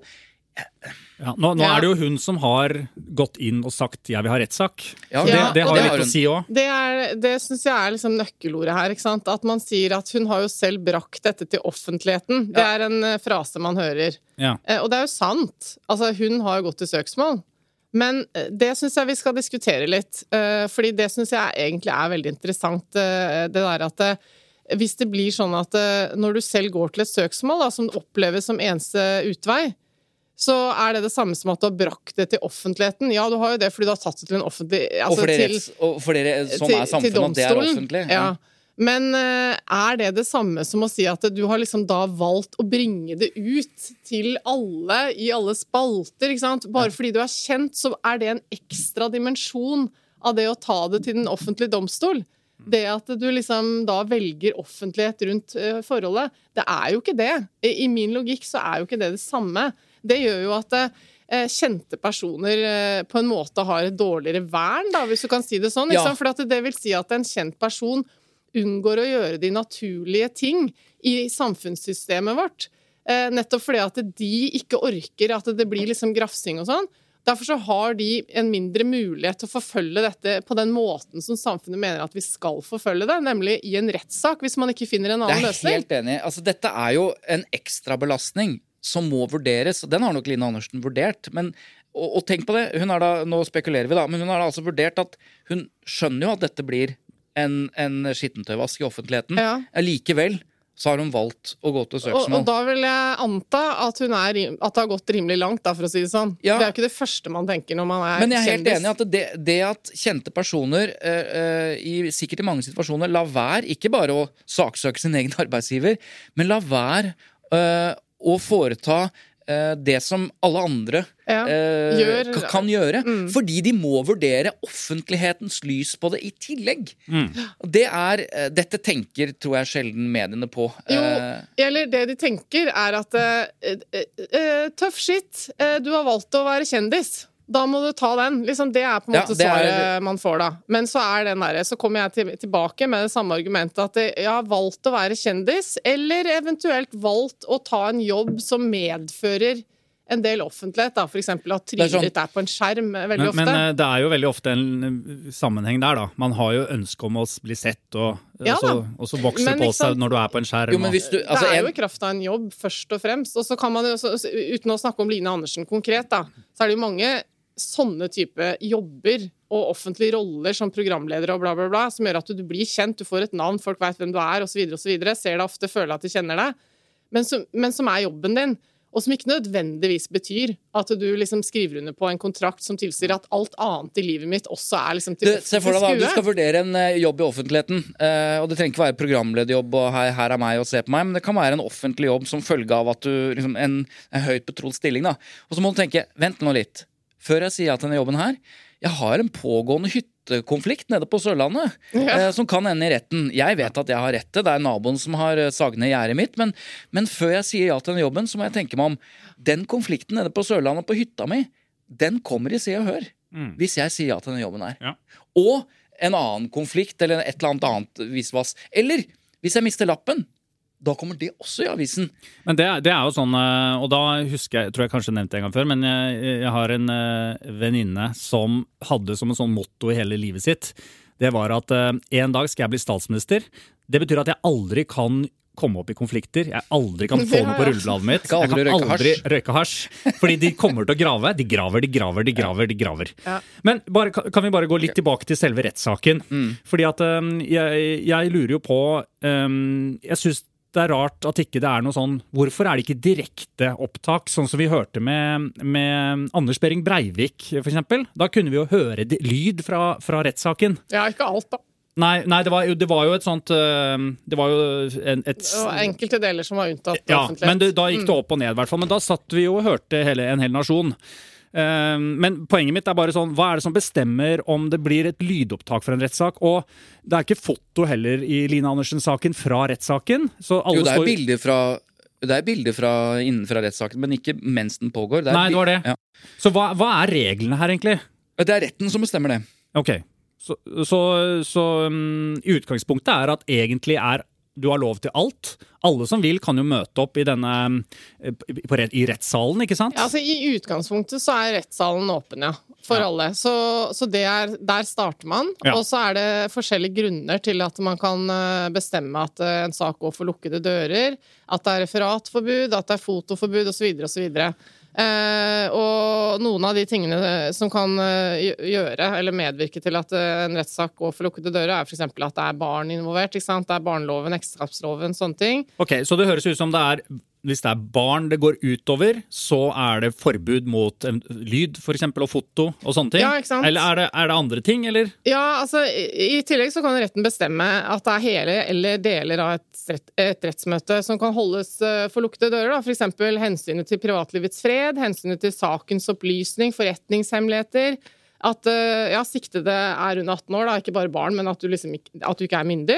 Ja, nå, nå er det jo hun som har gått inn og sagt jeg vil ha rettssak. Ja, det, ja, det har jo litt å si også. Det, er, det synes jeg er liksom nøkkelordet her, ikke sant? At man sier at hun har jo selv brakt dette til offentligheten. Det er en uh, frase man hører. Ja. Uh, og det er jo sant. Altså, hun har jo gått til søksmål. Men det synes jeg vi skal diskutere litt, fordi det synes jeg egentlig er veldig interessant, det der at hvis det blir sånn at når du selv går til et søksmål, da, som oppleves som eneste utvei, så er det det samme som at du har brakt det til offentligheten. Ja, du har jo det fordi du har tatt det til en offentlig... Altså, og, for dere, til, og for dere som er samfunnet, at det er offentlig. Ja. Ja. Men er det det samme som å si at du har liksom da valgt å bringe det ut til alle, i alle spalter, ikke sant? Bare fordi du er kjent, så er det en ekstra dimensjon av det å ta det til den offentlige domstol. Det at du liksom da velger offentlighet rundt uh, forholdet, det er jo ikke det. I, I min logikk så er jo ikke det det samme. Det gjør jo at uh, kjente personer uh, på en måte har et dårligere vern, da, hvis du kan si det sånn. Ikke sant? For at det vil si at en kjent person unngår å gjøre de naturlige ting i samfunnssystemet vårt. Eh, nettopp fordi at de ikke orker at det blir liksom grafsing og sånn. Derfor så har de en mindre mulighet til å forfølge dette på den måten som samfunnet mener at vi skal forfølge det, nemlig i en rettssak, hvis man ikke finner en annen løsning. Det er helt enig. Altså, dette er jo en ekstra belastning som må vurderes, og den har nok Line Andersen vurdert, men og, og tenk på det, hun har da, nå spekulerer vi da, men hun har da altså vurdert at hun skjønner jo at dette blir En, en skittentøyvask i offentligheten. Ja. Likevel så har hun valgt å gå til søksmål. Og, og da vil jeg anta at, hun er, at det har gått rimelig langt, da, for å si det sånn. Ja. Det er jo ikke det første man tenker når man er kjendis. Men jeg er helt enig i at det, det at kjente personer, uh, i, sikkert i mange situasjoner, la være ikke bare å saksøke sin egen arbeidsgiver, men la være uh, å foreta Uh, det som alle andre ja, uh, gjør. kan gjøre. Mm. Fordi de må vurdere offentlighetens lys på det i tillegg. Mm. Det er, uh, dette tenker, tror jeg, sjelden mediene på. Jo, uh, eller det de tenker er at uh, uh, uh, tøff shit, uh, du har valgt å være kjendis. da må du ta den. Liksom, det er på en måte ja, svaret er... man får da. Men så er den der, så kommer jeg til, tilbake med det samme argumentet at jeg har valgt å være kjendis, eller eventuelt valgt å ta en jobb som medfører en del offentlighet, da. For eksempel at trynet ditt er på en skjerm veldig men, ofte. Men det er jo veldig ofte en sammenheng der, da. Man har jo ønske om å bli sett, og, ja, og, så, og så vokser det på seg når du er på en skjerm. Jo, men hvis du, altså, det er jo i kraft av en jobb, først og fremst. Og så kan man jo, uten å snakke om Line Andersen konkret, da, så er det jo mange sånne type jobber og offentlige roller som programleder og bla bla bla, som gjør at du blir kjent, du får et navn, folk vet hvem du er, og så videre og så videre, ser deg ofte, føler at de kjenner deg, men som, men som er jobben din, og som ikke nødvendigvis betyr at du liksom skriver under på en kontrakt som tilsier at alt annet i livet mitt også er liksom til offentlig skue. Se for deg da, du skal vurdere en jobb i offentligheten, og det trenger ikke være programlederjobb, og her, her er meg og se på meg, men det kan være en offentlig jobb som følge av at du, liksom, en, en høyt betrodd stilling da. Og så må du tenke, vent nå litt, før jeg sier at denne jobben her, jeg har en pågående hyttekonflikt nede på Sørlandet, ja. eh, som kan ende i retten. Jeg vet at jeg har rett til, det er naboen som har saget ned gjerdet mitt, men, men før jeg sier ja til denne jobben, så må jeg tenke meg om, den konflikten nede på Sørlandet på hytta mi, den kommer i Se og Hør, mm. hvis jeg sier ja til denne jobben her. Ja. Og en annen konflikt, eller et eller annet annet visvas. Eller, hvis jeg mister lappen, da kommer det også i avisen. Men det, det er jo sånn, og da husker jeg, tror jeg kanskje nevnte det en gang før, men jeg, jeg har en uh, venninne som hadde som en sånn motto i hele livet sitt. Det var at uh, en dag skal jeg bli statsminister. Det betyr at jeg aldri kan komme opp i konflikter. Jeg aldri kan få noe på rullebladet mitt. Jeg kan aldri, jeg kan aldri røyke hasj. Fordi de kommer til å grave. De graver, de graver, de graver, de graver. Ja. Men bare, kan vi bare gå litt tilbake til selve rettssaken? Mm. Fordi at um, jeg, jeg lurer jo på um, jeg synes det er rart at ikke det er noe sånn, hvorfor er det ikke direkte opptak, sånn som vi hørte med, med Anders Behring Breivik, for eksempel? Da kunne vi jo høre lyd fra, fra rettssaken. Ja, ikke alt da. Nei, nei det, var jo, det var jo et sånt, det var jo en, et... Det var enkelte deler som var unntatt ja, offentlighet. Men det, da gikk det opp og ned i hvert fall, men da satt vi jo og hørte hele, en hel nasjon. Uh, men poenget mitt er bare sånn, hva er det som bestemmer om det blir et lydopptak for en rettssak? Og det er ikke foto heller i Line Andersen-saken fra rettssaken. Så alle jo, det er står... bilder fra, det er bilder fra innenfra rettssaken, men ikke mens den pågår. Det Nei, det var det. Ja. Så hva, hva er reglene her egentlig? Det er retten som bestemmer det. Ok. Så, så, så um, utgangspunktet er at egentlig er du har lov til alt. Alle som vil kan jo møte opp i denne på, i rettssalen, ikke sant? Ja, altså i utgangspunktet så er rettssalen åpen, ja, for ja. alle. Så, så det er, der starter man, ja. Og så er det forskjellige grunner til at man kan bestemme at en sak går for lukkede dører, at det er referatforbud, at det er fotoforbud, og så videre, og så videre. Eh, og noen av de tingene som kan gjøre eller medvirke til at en rettssak går for lukkede dører er for eksempel at det er barn involvert, ikke sant? Det er barneloven, ekteskapsloven, sånne ting. Ok, så det høres ut som det er, hvis det er barn det går utover, så er det forbud mot en, lyd for eksempel, og foto og sånne ting? Ja, ikke sant? Eller er det, er det andre ting, eller? Ja, altså i, i tillegg så kan retten bestemme at det er hele eller deler av et, et rettsmøte som kan holdes uh, for lukkede dører, da. For eksempel hensynet til privatlivets fred, hensynet til sakens opplysning, forretningshemmeligheter, at uh, ja, siktede er under atten år, da, ikke bare barn, men at du, liksom ikke, at du ikke er myndig.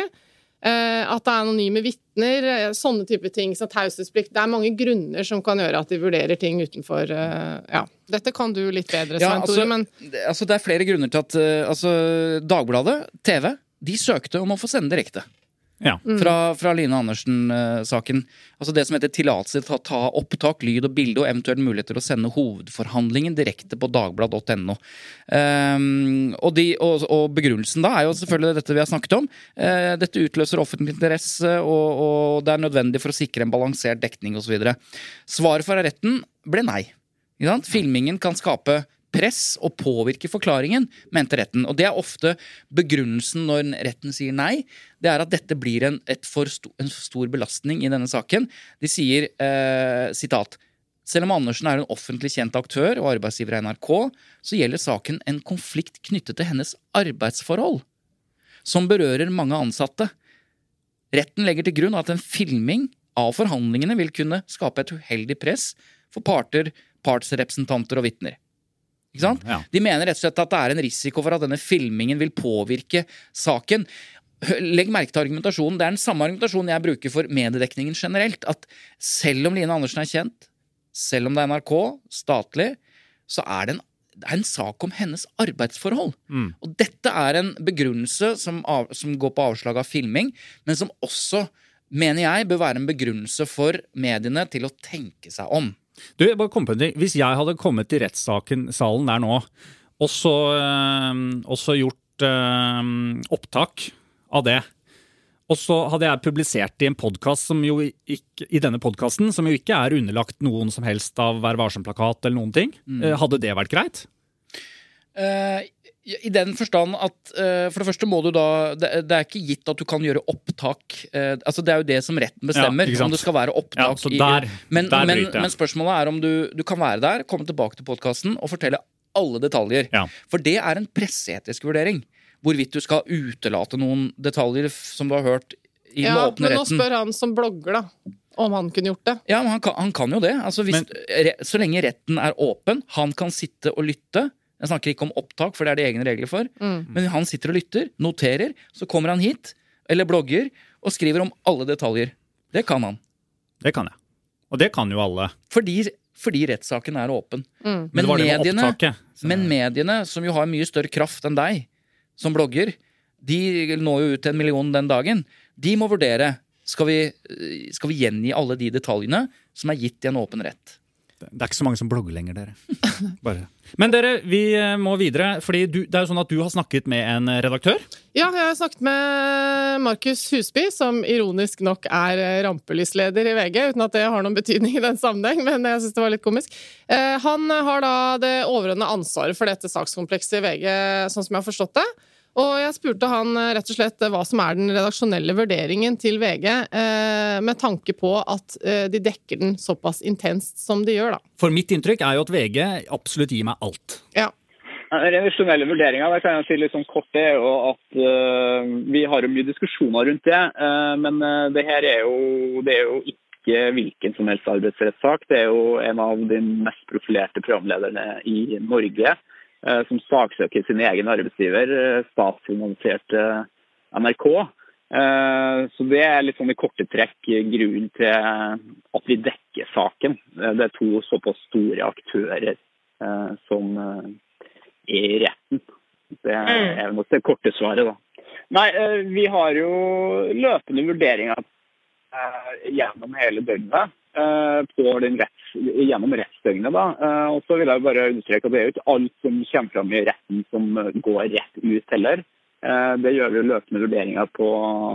At det er anonyme vittner, sånne type ting, så taushetsplikt. Det er mange grunner som kan gjøre at de vurderer ting utenfor, ja. Dette kan du litt bedre, Svein ja, altså, Tore, men... Altså, det er flere grunner til at, altså, Dagbladet, T V, de søkte om å få sende direkte. Ja. Mm. Fra, fra Line Andersen-saken. Altså det som heter tillatelse til å ta opptak, lyd og bilde, og eventuelt mulighet til å sende hovedforhandlingen direkte på dagblad punktum no. Um, og, de, og, og begrunnelsen da er jo selvfølgelig dette vi har snakket om. Uh, dette utløser offentlig interesse, og, og det er nødvendig for å sikre en balansert dekning og så videre. Svaret fra retten ble nei. Ikke sant? Filmingen kan skape press og påvirke forklaringen, mente retten. Og det er ofte begrunnelsen når retten sier nei, det er at dette blir en, et for sto, en for stor belastning i denne saken. De sier, eh, sitat, selv om Andersen er en offentlig kjent aktør og arbeidsgiver i N R K, så gjelder saken en konflikt knyttet til hennes arbeidsforhold, som berører mange ansatte. Retten legger til grunn at en filming av forhandlingene vil kunne skape et uheldig press for parter, partsrepresentanter og vittner. Ikke sant? Ja. De mener rett og slett at det er en risiko for at denne filmingen vil påvirke saken. Legg merke til argumentasjonen. Det er den samme argumentasjonen jeg bruker for mediedekningen generelt. At selv om Line Andersen er kjent, selv om det er N R K, statlig, så er det en det er en sak om hennes arbeidsforhold. Mm. Og dette er en begrunnelse som, av, som går på avslag av filming, men som også, mener jeg, bør være en begrunnelse for mediene til å tenke seg om. Du, jeg bare kom på en ting. Hvis jeg hadde kommet til rettssaken salen der nå, og så, øh, også gjort øh, opptak av det, og så hadde jeg publisert i en podcast som jo ikke, i denne podcasten, som jo ikke er underlagt noen som helst av Vær varsom-plakat eller noen ting. Mm. Hadde det vært greit? Uh, I den forstand at, uh, for det første må du da, det, det er ikke gitt at du kan gjøre opptak, uh, altså det er jo det som retten bestemmer, ja, om det skal være opptak. Ja, der, i, men, der men, men spørsmålet er om du, du kan være der, komme tilbake til podcasten og fortelle alle detaljer. Ja. For det er en presseetisk vurdering. Hvorvidt du skal utelate noen detaljer som du har hørt i den ja, åpne retten. Ja, men nå spør han som blogger da, om han kunne gjort det. Ja, men han kan, han kan jo det. Altså, hvis, men, så lenge retten er åpen, han kan sitte og lytte. Jeg snakker ikke om opptak, for det er det egne regler for. Mm. Men han sitter og lytter, noterer, så kommer han hit, eller blogger, og skriver om alle detaljer. Det kan han. Det kan jeg. Og det kan jo alle. Fordi, fordi rettssaken er åpen. Mm. Men, men, mediene, opptaket, men mediene, som jo har mye større kraft enn deg, som blogger, de når jo ut til en million den dagen. De må vurdere, skal vi, skal vi gjengi alle de detaljene som er gitt i en åpen rett? Det er ikke så mange som blogger lenger, dere. Bare. Men dere, vi må videre, fordi du, det er jo sånn at du har snakket med en redaktør. Ja, jeg har snakket med Markus Husby, som ironisk nok er rampelysleder i V G, uten at det har noen betydning i den sammenheng, men jeg synes det var litt komisk. Eh, han har da det overordnede ansvaret for dette sakskomplekset i V G, sånn som jeg har forstått det. Og jeg spurte han rett og slett hva som er den redaksjonelle vurderingen til V G, eh, med tanke på at eh, de dekker den såpass intenst som de gjør da. For mitt inntrykk er jo at V G absolutt gir meg alt. Ja. Den redaksjonelle vurderingen, det kan jeg si litt sånn kort, det er jo at uh, vi har jo mye diskusjoner rundt det, uh, men uh, det her er jo, det er jo ikke hvilken som helst arbeidsrettssak. Det er jo en av de mest profilerte programlederne i Norge, som saksøker sin egen arbeidsgiver, statsfinansierte N R K. Så det er litt sånn i korte trekk grunnen til at vi dekker saken. Det er to såpass store aktører som er i retten. Det er nok det korte svaret da. Nei, vi har jo løpende vurderinger gjennom hele døgnet. På den retts, gjennom rettsdøgnet da, og så vil jeg bare understreke at det er jo ikke alt som kommer frem i retten som går rett ut heller. Det gjør vi løpende vurderinger på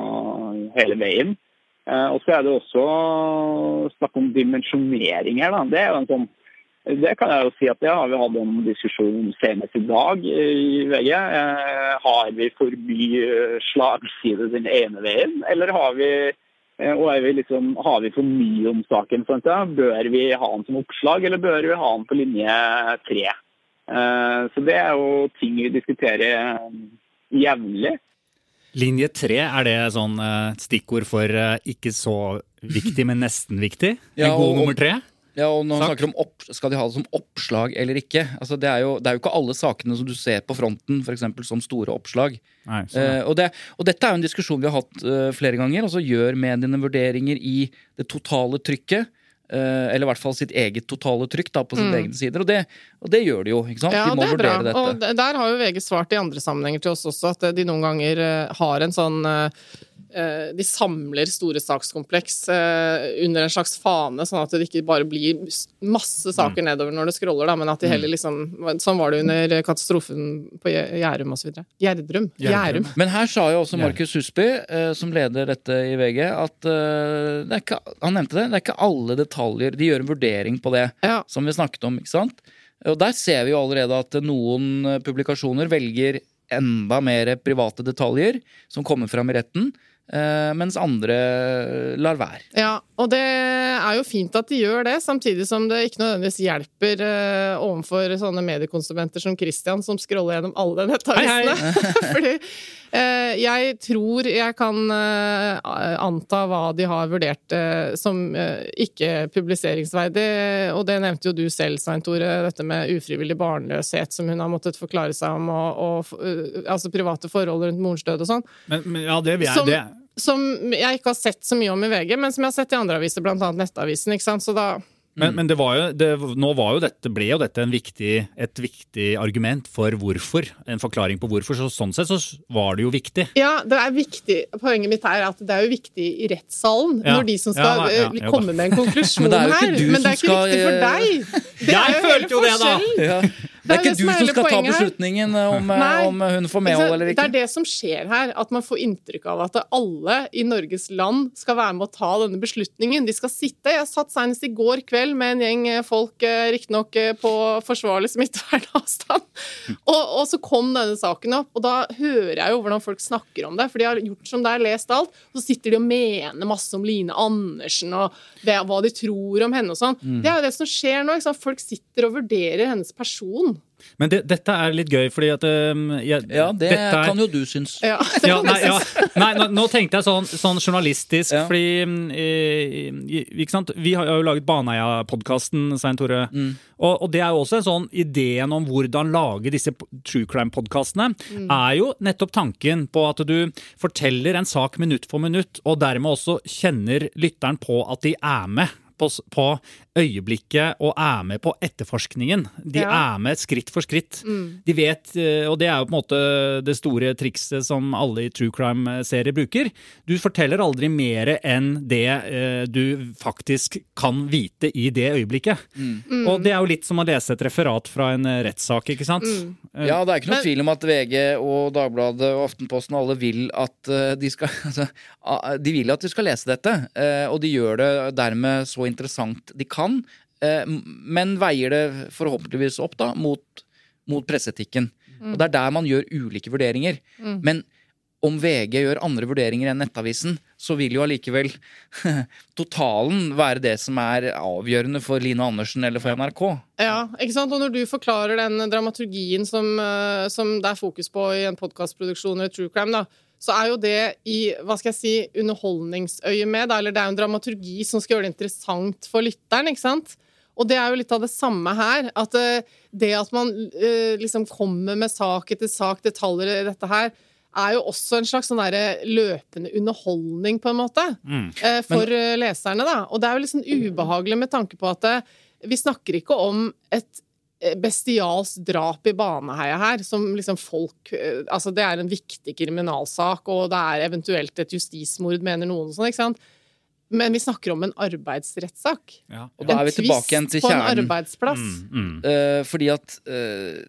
hele veien. Og så er det også snakk om dimensjonering her da. Det er jo en sånn, det kan jeg jo si at det har vi hatt en diskusjon senest i dag i V G. Har vi for mye slagside den ene veien, eller har vi Og er vi liksom, har vi for mye om saken, sånn at bør vi ha den som oppslag, eller bør vi ha den på linje tre? Så det er jo ting vi diskuterer jevnlig. Linje tre, er det sånn stikkord for ikke så viktig, men nesten viktig? En god nummer tre? Ja, og når man snakker om opp, skal de ha det som oppslag eller ikke? Altså, det, er jo, det er jo ikke alle sakene som du ser på fronten, for eksempel som store oppslag. Nei, sånn, ja. eh, og, det, og dette er jo en diskusjon vi har hatt uh, flere ganger, altså gjør mediene vurderinger i det totale trykket, uh, eller i hvert fall sitt eget totale trykk da, på sine mm. egne sider, og det, og det gjør de jo, ikke sant? Ja, de må det er vurdere bra. Dette. Og der har jo V G svart i andre sammenhenger til oss også, at de noen ganger uh, har en sånn... Uh, de samler store sakskompleks under en slags fane, sånn at det ikke bare blir masse saker nedover når det scroller, da, men at de heller liksom, sånn var det under katastrofen på Gjærum og så videre. Gjerdrum. Gjærum. Men her sa jo også Markus Husby, som leder dette i V G, at det er ikke, han nevnte det, det er ikke alle detaljer, de gjør en vurdering på det, ja. Som vi snakket om, ikke sant? Og der ser vi jo allerede at noen publikasjoner velger enda mer private detaljer som kommer frem i retten, Uh, mens andre lar være. Ja, og det er jo fint at de gjør det, samtidig som det ikke nødvendigvis hjelper uh, overfor sånne mediekonsumenter som Christian, som scroller gjennom alle nettavisene. Fordi uh, jeg tror jeg kan uh, anta hva de har vurdert uh, som uh, ikke publiseringsverdig, og det nevnte jo du selv, Svein Tore, dette med ufrivillig barnløshet som hun har måttet forklare seg om, og, og uh, altså private forhold rundt morens død og sånn. Men, men ja, det vil jeg... Som, det som jeg ikke har sett så mye om i V G, men som jeg har sett i andre aviser, blant annet Nettavisen, ikke sant? Så da, Men, men det var jo, det, nå var jo dette, ble jo dette en viktig, et viktig argument for hvorfor, en forklaring på hvorfor, så sånn sett så var det jo viktig. Ja, det er viktig. Poenget mitt er at det er jo viktig i rettssalen, ja. Når de som skal ja, ja, ja, komme med en konklusjon men her. Men det er ikke skal... viktig for deg. Det jeg er jo følte jo det da. Ja. Det er ikke du som skal ta beslutningen om, om hun får medhold eller ikke. Det er det som skjer her, at man får inntrykk av at alle i Norges land skal være med å ta denne beslutningen. De skal sitte, jeg satt senest i går kveld med en gjeng folk, riktig nok på forsvarlig smittevernavstand, og, og så kom denne saken opp, og da hører jeg jo hvordan folk snakker om det, for de har gjort som det er lest alt, og så sitter de og mener masse om Line Andersen, og det, hva de tror om henne og sånn. Mm. Det er jo det som skjer nå, ikke sant? Folk sitter og vurderer hennes person. Men det, dette er litt gøy, fordi at um, jeg, ja, det er, kan jo du synes. Ja, ja, nei, ja. nei nå, nå tenkte jeg sånn, sånn journalistisk, ja. Fordi eh, ikke sant? Vi har jo laget Baneheia-podcasten, Svein Tore, mm. og, og det er jo også en sånn ideen om hvordan lage disse true crime-podcastene, mm. er jo nettopp tanken på at du forteller en sak minutt for minutt, og dermed også kjenner lytteren på at de er med på, på øyeblikket og er med på etterforskningen. De ja. Er med skritt for skritt. Mm. De vet, og det er jo på en måte det store trikset som alle i true crime-serier bruker. Du forteller aldri mer enn det eh, du faktisk kan vite i det øyeblikket. Mm. Mm. Og det er jo litt som å lese et referat fra en rettssak, ikke sant? Mm. Ja, det er ikke noe tvil om at V G og Dagbladet og Aftenposten alle vil at uh, de skal altså, uh, de vil at du skal lese dette, uh, og de gjør det dermed så interessant de kan, uh, men veier det forhåpentligvis opp da mot, mot presseetikken. Mm. Og det er der man gjør ulike vurderinger. Mm. Men om V G gjør andre vurderinger enn Nettavisen, så vil jo allikevel totalen være det som er avgjørende for Line Andersen eller for N R K. Ja, ikke sant? Og når du forklarer den dramaturgien som, som det er fokus på i en podcastproduksjon eller True Crime, da, så er jo det i, hva skal jeg si, underholdningsøye med, da, eller det er jo en dramaturgi som skal gjøre det interessant for lytteren, ikke sant? Og det er jo litt av det samme her, at det at man liksom kommer med sak etter sak, detaljer i dette her, er jo også en slags sånn der løpende underholdning på en måte, mm. eh, for Men, leserne da. Og det er jo litt sånn ubehagelig med tanke på at eh, vi snakker ikke om et bestials drap i Baneheia her, som liksom folk, eh, altså det er en viktig kriminalsak, og det er eventuelt et justismord, mener noen og sånn, ikke sant? Men vi snakker om en arbeidsrettssak. Ja. Og da er vi tilbake igjen til kjernen. En tvist på en arbeidsplass. Mm, mm. Uh, fordi at... Uh,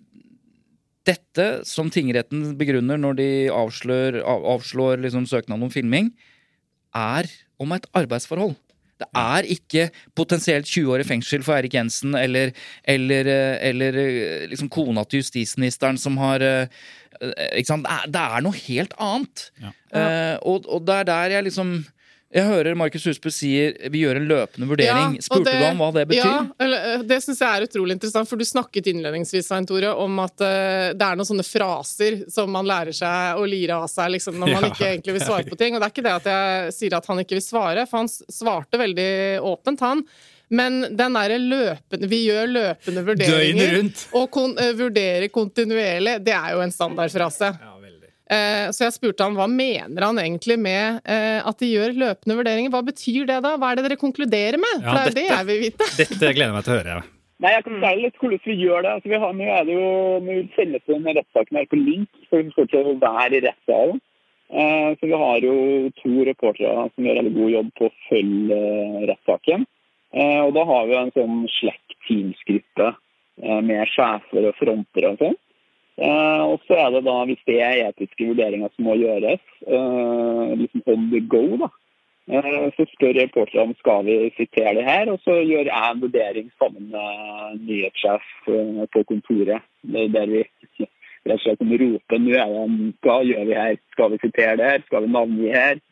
Dette, som tingretten begrunner når de avslør, av, avslår liksom søknaden om filming, er om et arbeidsforhold. Det er ikke potensielt tjue år i fengsel for Erik Jensen eller, eller, eller liksom kona til justisministeren som har ikke sant? Det, er, det er noe helt annet. Ja. Uh, og, og det er der jeg liksom... Jeg hører Markus Husby sier vi gjør en løpende vurdering. Ja, Spurte det, du om hva det betyr? Ja, eller, det synes jeg er utrolig interessant, for du snakket innledningsvis, Svein Tore, om at uh, det er noen sånne fraser som man lærer seg å lire av seg liksom, når man ja. Ikke egentlig vil svare på ting. Og det er ikke det at jeg sier at han ikke vil svare, for han svarte veldig åpent, han. Men den der løpende, vi gjør løpende vurderinger, og kon, uh, vurderer kontinuerlig, det er jo en standardfrase. Ja. Så jeg spurte han, hva mener han egentlig med eh, at de gjør løpende vurderinger? Hva betyr det da? Hva er det dere konkluderer med? For ja, det er dette, det jeg vil vite. Dette gleder jeg meg til å høre, ja. Nei, jeg kan fortelle litt hvordan vi gjør det. Altså, vi har, nå er det jo, nå sendes denne rettssaken her på link, for vi skal ikke være i rettssalen. Eh, så vi har jo to reportere som gjør veldig god jobb på å følge uh, rettssaken. Eh, og da har vi en sånn Slack-teamsgruppe eh, med sjefer og fronter og sånn. Uh, og så er det da, hvis det er etiske vurderinger som må gjøres, uh, liksom on the go da, uh, så spør reportere om skal vi sitere det her, og så gjør jeg en vurdering sammen med nyhetssjef uh, på kontoret, der vi rett og slett roper, nå er det, hva gjør vi her? Skal vi sitere det her? Skal vi navngi her?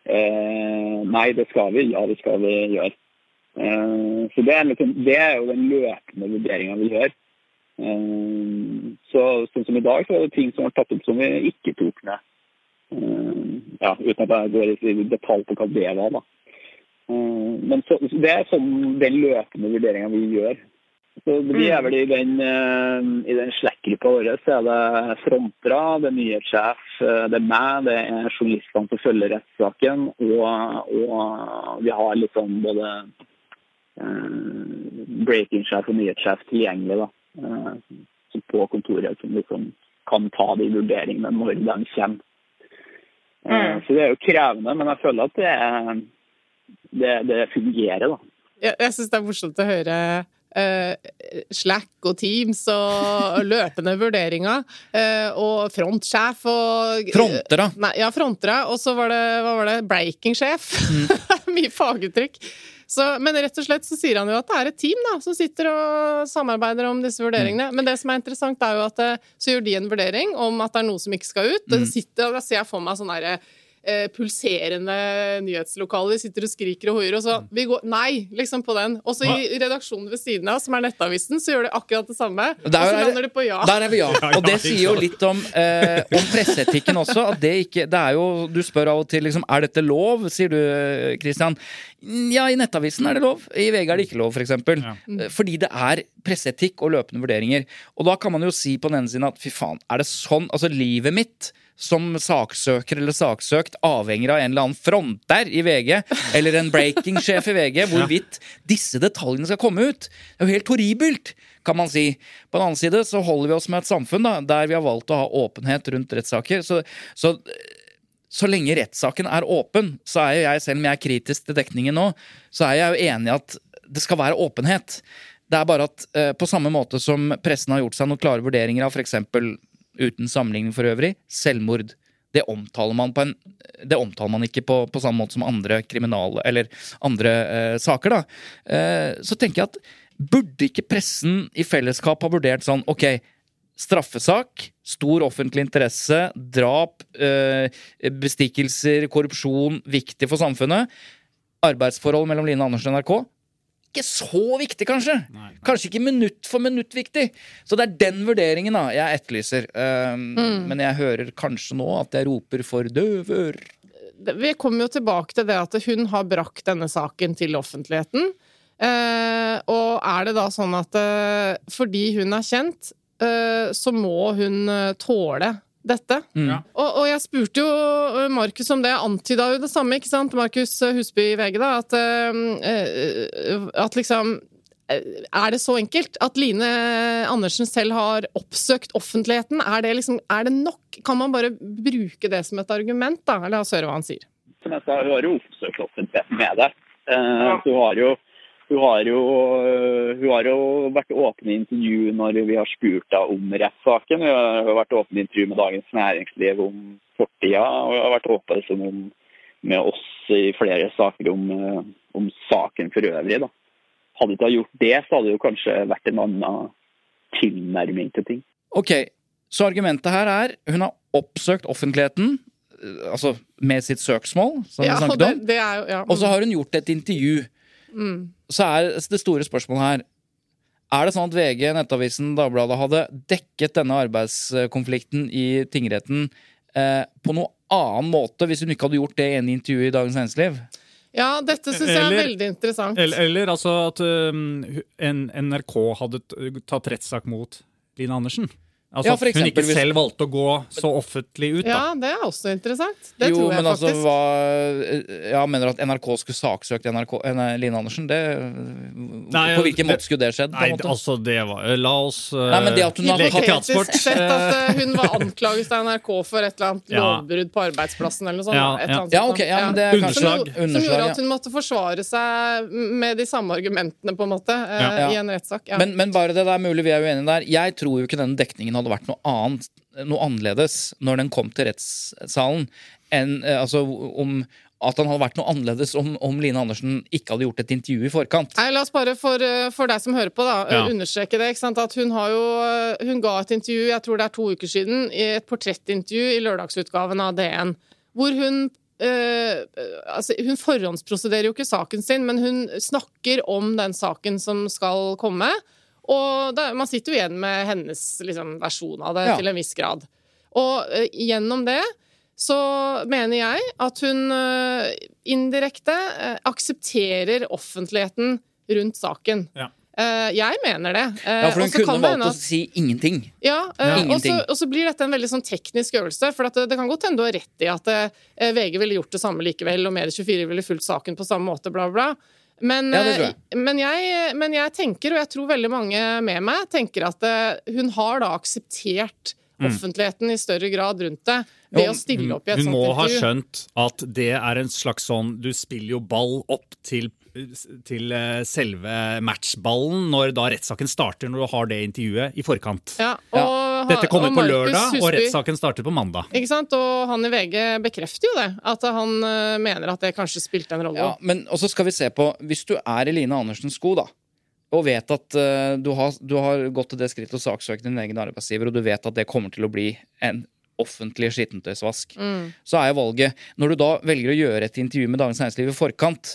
Uh, nei, det skal vi, ja, det skal vi gjøre. Uh, så det er, liksom, det er jo den løpende vurderingen vi gjør. Um, så sånn som i dag så er det ting som var tatt opp som vi ikke tok med um, ja, uten at jeg går i detalj på hva det var da. Um, men så, det er sånn den løpende vurderingen vi gjør, så vi er vel i den uh, i den Slack-gruppa vår, så er det frontere, det er nyhetssjef, det er meg, det er journalistene som følger rettssaken, og, og vi har litt sånn både breaking-sjef og nyhetssjef tilgjengelig da, på kontoret som liksom kan ta de vurderingene når de kommer. Mm. Så det er jo krevende, men jeg føler at det, det, det fungerer da. Jeg, jeg synes det er morsomt å høre uh, Slack og Teams og løpende vurderinger uh, og frontsjef og... Frontere. Uh, nei, ja, frontere, og så var det, hva var det, breaking-sjef. Mm. Mye faguttrykk. Så, men rett og slett så sier han jo at det er et team da, som sitter og samarbeider om disse vurderingene. Men det som er interessant er jo at så gjør de en vurdering om at det er noe som ikke skal ut. Mm. Sitter, og da ser jeg for meg sånn der eh, pulserende nyhetslokaler, de sitter og skriker og hoier, og så vi går, nei, liksom på den. Og så i redaksjonen ved siden av, som er Nettavisen, så gjør de akkurat det samme. Der, og så lander de på ja. Der er vi ja. Og det sier jo litt om, eh, om presseetikken også, at det ikke, det er jo, du spør av og til, liksom, er dette lov, sier du, Kristian? Ja, i Nettavisen er det lov. I V G er det ikke lov, for eksempel. Ja. Fordi det er presseetikk og løpende vurderinger. Og da kan man jo si på den ene siden at, fy faen, er det sånn? Altså, livet mitt som saksøker eller saksøkt avhenger av en eller annen fronter i V G, eller en breaking-sjef i V G, hvorvidt disse detaljene skal komme ut. Det er jo helt horribelt, kan man si. På den annen side så holder vi oss med et samfunn da, der vi har valgt å ha åpenhet rundt rettssaker. Så... så Så lenge rettssaken er åpen, så er jo jeg, selv om jeg er kritisk til dekningen nå, så er jeg jo enig i at det skal være åpenhet. Det er bare at eh, på samme måte som pressen har gjort seg noen klare vurderinger av for eksempel, uten sammenligning for øvrig, selvmord. Det omtaler man, på en, det omtaler man ikke på, på samme måte som andre kriminale, eller andre eh, saker da. Eh, så tenker jeg at burde ikke pressen i fellesskap ha vurdert sånn, ok, straffesak, stor offentlig interesse, drap, bestikkelser, korrupsjon, viktig for samfunnet. Arbeidsforhold mellom Line Andersen og N R K, ikke så viktig kanskje. Nei, nei. Kanskje ikke minutt for minutt viktig. Så det er den vurderingen da jeg etterlyser. Um, mm. Men jeg hører kanskje nå at jeg roper for døver. Vi kommer jo tilbake til det at hun har brakt denne saken til offentligheten. Uh, og er det da sånn at uh, fordi hun er kjent, så må hun tåle dette. Mm. Og, og jeg spurte jo Markus om det, antyda jo det samme, ikke sant? Markus Husby i V G da, at, at liksom, er det så enkelt at Line Andersen selv har oppsøkt offentligheten? Er det liksom, er det nok? Kan man bare bruke det som et argument da? Eller la oss høre hva han sier. Som jeg sa, hun har jo oppsøkt offentligheten med det. Uh, du har jo Hun har, jo, hun har jo vært åpne i intervju når vi har spurt om rettssaken. Hun har vært åpne i intervju med Dagens Næringsliv om fortida, og hun har vært åpne om, med oss i flere saker om, om saken for øvrig. Da. Hadde ikke gjort det, så hadde det jo kanskje vært en annen tilnærming til ting. Ok, så argumentet her er, hun har oppsøkt offentligheten, altså med sitt søksmål, som ja, vi snakket det, om, det er jo, ja. Og så har hun gjort et intervju. Mm. Så er det store spørsmålet her, er det sånn at V G, Nettavisen, Dagbladet hadde dekket denne arbeidskonflikten i tingretten eh, på noe annen måte hvis hun ikke hadde gjort det i en intervju i Dagens Næringsliv? Ja, dette synes jeg er eller, veldig interessant. Eller, eller altså at um, en N R K hadde tatt rettssak mot Line Andersen. Altså ja, at hun ikke hvis... selv valgte å gå så offentlig ut da. Ja, det er også interessant. Det jo, tror jeg men faktisk. Altså, hva, ja, mener du at N R K skulle saksøkt N R K, Line Andersen? Det, nei, på hvilken måte skulle det skjedd? Nei, altså det var, la oss uh, nei, men det at hun har leke teatersport. Sett at uh, hun var anklaget av N R K for et eller annet ja. lovbrudd på arbeidsplassen eller noe sånt. Ja, et ja. eller ja, ok, ja, men det er ja. kanskje som, underslag, som gjorde at hun måtte forsvare seg med de samme argumentene på en måte uh, ja. Ja. i en rettssak. Ja. Men, men bare det der mulig vi er uenige der. Jeg tror jo ikke denne dekningen hadde vært noe annet noe annerledes når den kom til rettssalen enn eh, altså, om at han hadde vært noe annerledes om, om Line Andersen ikke hadde gjort et intervju i forkant. Nei, la oss bare for, for deg som hører på da, ja. understreke det, ikke sant? At hun har jo, hun ga et intervju, jeg tror det er to uker siden, i et portrettintervju i lørdagsutgaven av D N, hvor hun Uh, altså, hun forhåndsprosederer jo ikke saken sin, men hun snakker om den saken som skal komme, og det, man sitter jo igjen med hennes liksom, versjon av det ja. til en viss grad. Og uh, gjennom det så mener jeg at hun uh, indirekte uh, aksepterer offentligheten rundt saken. Ja. Uh, jeg mener det. Uh, ja, for hun kunne valgt å si ingenting. Ja, uh, ingenting. Og så blir dette en veldig sånn teknisk øvelse, for at det, det kan godt hende du har rett i at uh, V G ville gjort det samme likevel, og Medie tjuefire ville fulgt saken på samme måte, bla bla. Men, Ja, det tror jeg. men, jeg, men jeg tenker, og jeg tror veldig mange med meg, tenker at uh, hun har da akseptert mm. offentligheten i større grad rundt det, ved jo, å stille opp i et hun sånt må intervju. ha skjønt at det er en slags sånn, du spiller jo ball opp til til selve matchballen når da rettssaken starter, når du har det intervjuet i forkant. Ja, og ja. Dette kom ut på lørdag, Husby, og rettssaken starter på mandag. Ikke sant? Og han i V G bekrefter jo det, at han uh, mener at det kanskje spilte en rolle. Ja, men også skal vi se på, hvis du er i Line Andersens sko da, og vet at uh, du, har, du har gått til det skrittet å saksøke din egen arbeidsgiver, og du vet at det kommer til å bli en offentlig skittentøysvask, mm. så er jo valget, når du da velger å gjøre et intervju med Dagens Næringsliv i forkant,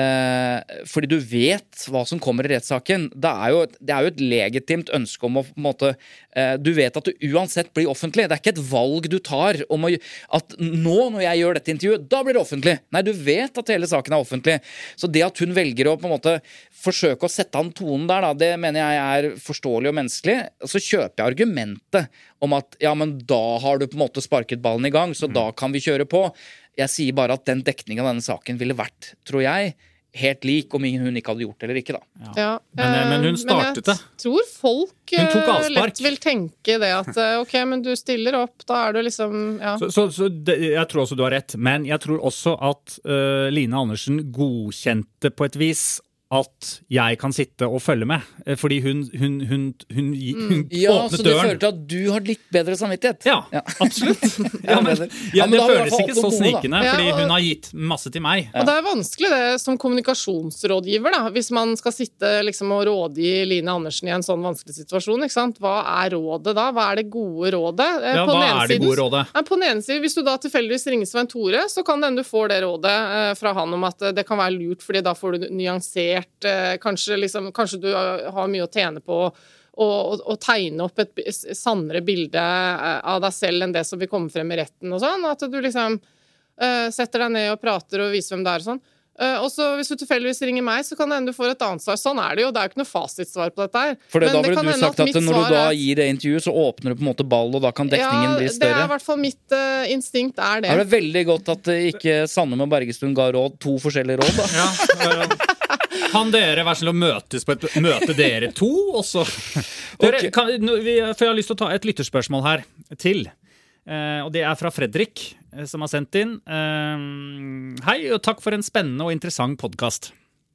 Eh, fordi du vet hva som kommer i rettssaken. Det er jo, det er jo et legitimt ønske om å på en måte, eh, du vet at du uansett blir offentlig. Det er ikke et valg du tar om å, at nå når jeg gjør dette intervjuet, da blir det offentlig. Nei, du vet at hele saken er offentlig. Så det at hun velger å på en måte forsøke å sette an tonen der, da, det mener jeg er forståelig og menneskelig. Så kjøper jeg argumentet om at ja, men da har du på en måte sparket ballen i gang, så mm. da kan vi kjøre på. Jeg sier bare at den dekningen av denne saken ville vært, tror jeg, helt lik om hun ikke hadde gjort det eller ikke da. Ja. Ja, men, men hun startet det. Men jeg tror folk lett vil tenke det at ok, men du stiller opp, da er du liksom, ja. Så, så, så det, jeg tror også du har rett, men jeg tror også at uh, Line Andersen godkjente på et vis at jeg kan sitte og følge med, fordi hun, hun, hun, hun, hun ja, åpnet døren. Ja, så du føler til at du har litt bedre samvittighet? Ja, ja. Absolutt. Ja, men, ja, ja, men det føles ikke så snikende, fordi ja, og, hun har gitt masse til meg. Og det er vanskelig det som kommunikasjonsrådgiver, da, hvis man skal sitte liksom, og rådgi Line Andersen i en sånn vanskelig situasjon, ikke sant? Hva er rådet da? Hva er det gode rådet? Ja, på hva er det gode rådet? Ja, på den ene siden, hvis du da tilfeldigvis ringer Svein Tore, så kan den du får det rådet eh, fra han om at det kan være lurt, fordi da får du nyansert. Kanskje, liksom, kanskje du har mye å tjene på å, å, å tegne opp et sannere bilde av deg selv enn det som vil komme frem i retten og sånn, at du liksom uh, setter deg ned og prater og viser hvem det er og sånn. Uh, og så hvis du tilfeldigvis ringer meg, så kan det hende du får et annet svar. Sånn er det jo, det er jo ikke noe fasitsvar på dette her. For det, da ville du sagt at, at når du da gir det intervjuet, så åpner du på en måte ball, og da kan dekningen ja, bli større. Ja, det er i hvert fall mitt uh, instinkt er det. Er det veldig godt at ikke Sandum og Bergestuen ga råd, to forskjellige råd da? Ja, uh, kan dere være sånn å møtes på et møte dere to, og så dere, okay. kan, vi, for jeg har lyst til å ta et lytterspørsmål her til, eh, og det er fra Fredrik eh, som har sendt inn eh, hei, og takk for en spennende og interessant podcast.